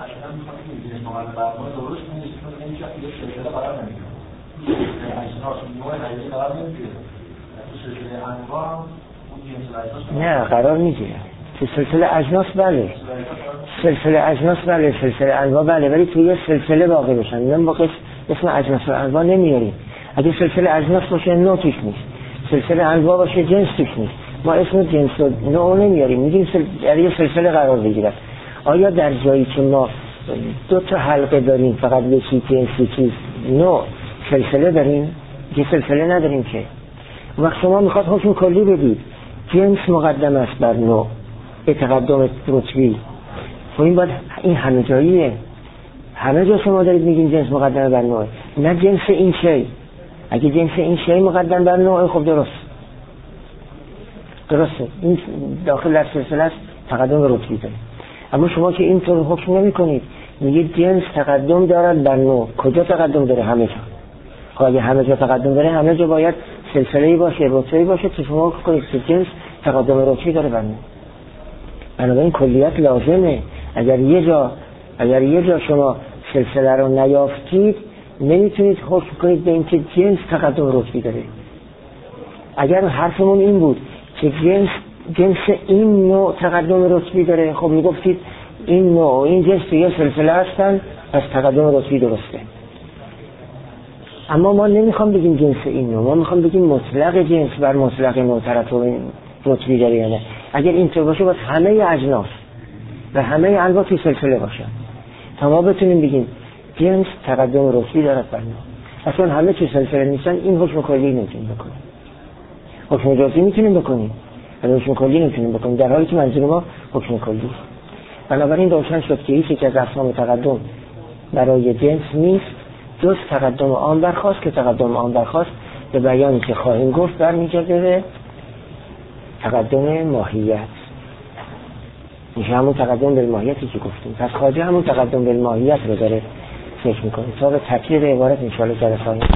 نه قرار میگیره که سلسله اجناس بله، سلسله اجناس بله، سلسله انواع بله، ولی توی سلسله واقع بشن. من واقع اسم اجناس و انواع نمیاریم. اگه سلسله اجناس باشه نوع توش نیست، سلسله انواع باشه جنس توش نیست. ما اسم جنس و نوع نمیاریم، میگیم در یه سلسله قرار بگیرد. آیا در جایی که ما دو تا حلقه داریم فقط یکی جنس یکی نوع سلسله داریم؟ یه سلسله نداریم که. وقت شما میخواد حکم کلی بدید جنس مقدم است بر نوع به تقدم رتبی، و این باید این همه جاییه. همه جا شما دارید میگین جنس مقدم بر نوع، نه جنس این شی. اگه جنس این شی مقدم بر نوع خب درسته، این داخل در سلسله است تقدم رتبی داره. اما شما که اینطور حکم نمی کنید، میگید جنس تقدم دارد بر نوع. کجا تقدم داره؟ همه جا. خب اگه همه جا تقدم داره همه جا باید سلسله‌ای باشه، رتبه‌ای باشه که شما حکم کنید که جنس تقدم رتبی داره بر نوع. بنابراین کلیت لازمه. اگر یه جا شما سلسله رو نیافتید نمیتونید حکم کنید به اینکه جنس تقدم رتبی داره. اگر حرفمون این بود که جنس این نوع تقدم رتبی داره، خب میگفتید این نوع و این جنس توی سلسله هستن پس تقدم رتبی درسته. اما ما نمیخوام بگیم جنس این نوع، ما میخوام بگیم مطلق جنس بر مطلق نوع ترتب رتبی داره یا نه. اگر اینطور باشه باید همه اجناس و همه انواع توی سلسله باشن تا ما بتونیم بگیم جنس تقدم رتبی دارد بر نوع. اصلا همه توی سلسله نیستن، این حکم کلی نمیتونیم بکنیم. حکم جزئی میتونیم بکنیم ولی حکم کلی نمیتونیم بکنیم، در حالی که منظور ما حکم کلی. بنابراین روشن شد که هیچ یک از اقسام تقدم برای جنس نیست جز تقدم عام برخاست که تقدم عام برخاست به بیانی که خواهیم گفت برمیگرده به تقدم ماهیت. میشه همون تقدم به ماهیتی که گفتیم. پس خواجه همون تقدم به ماهیت رو داره فکر میکنه تا به تکریر عبارت انشاءالله جلسه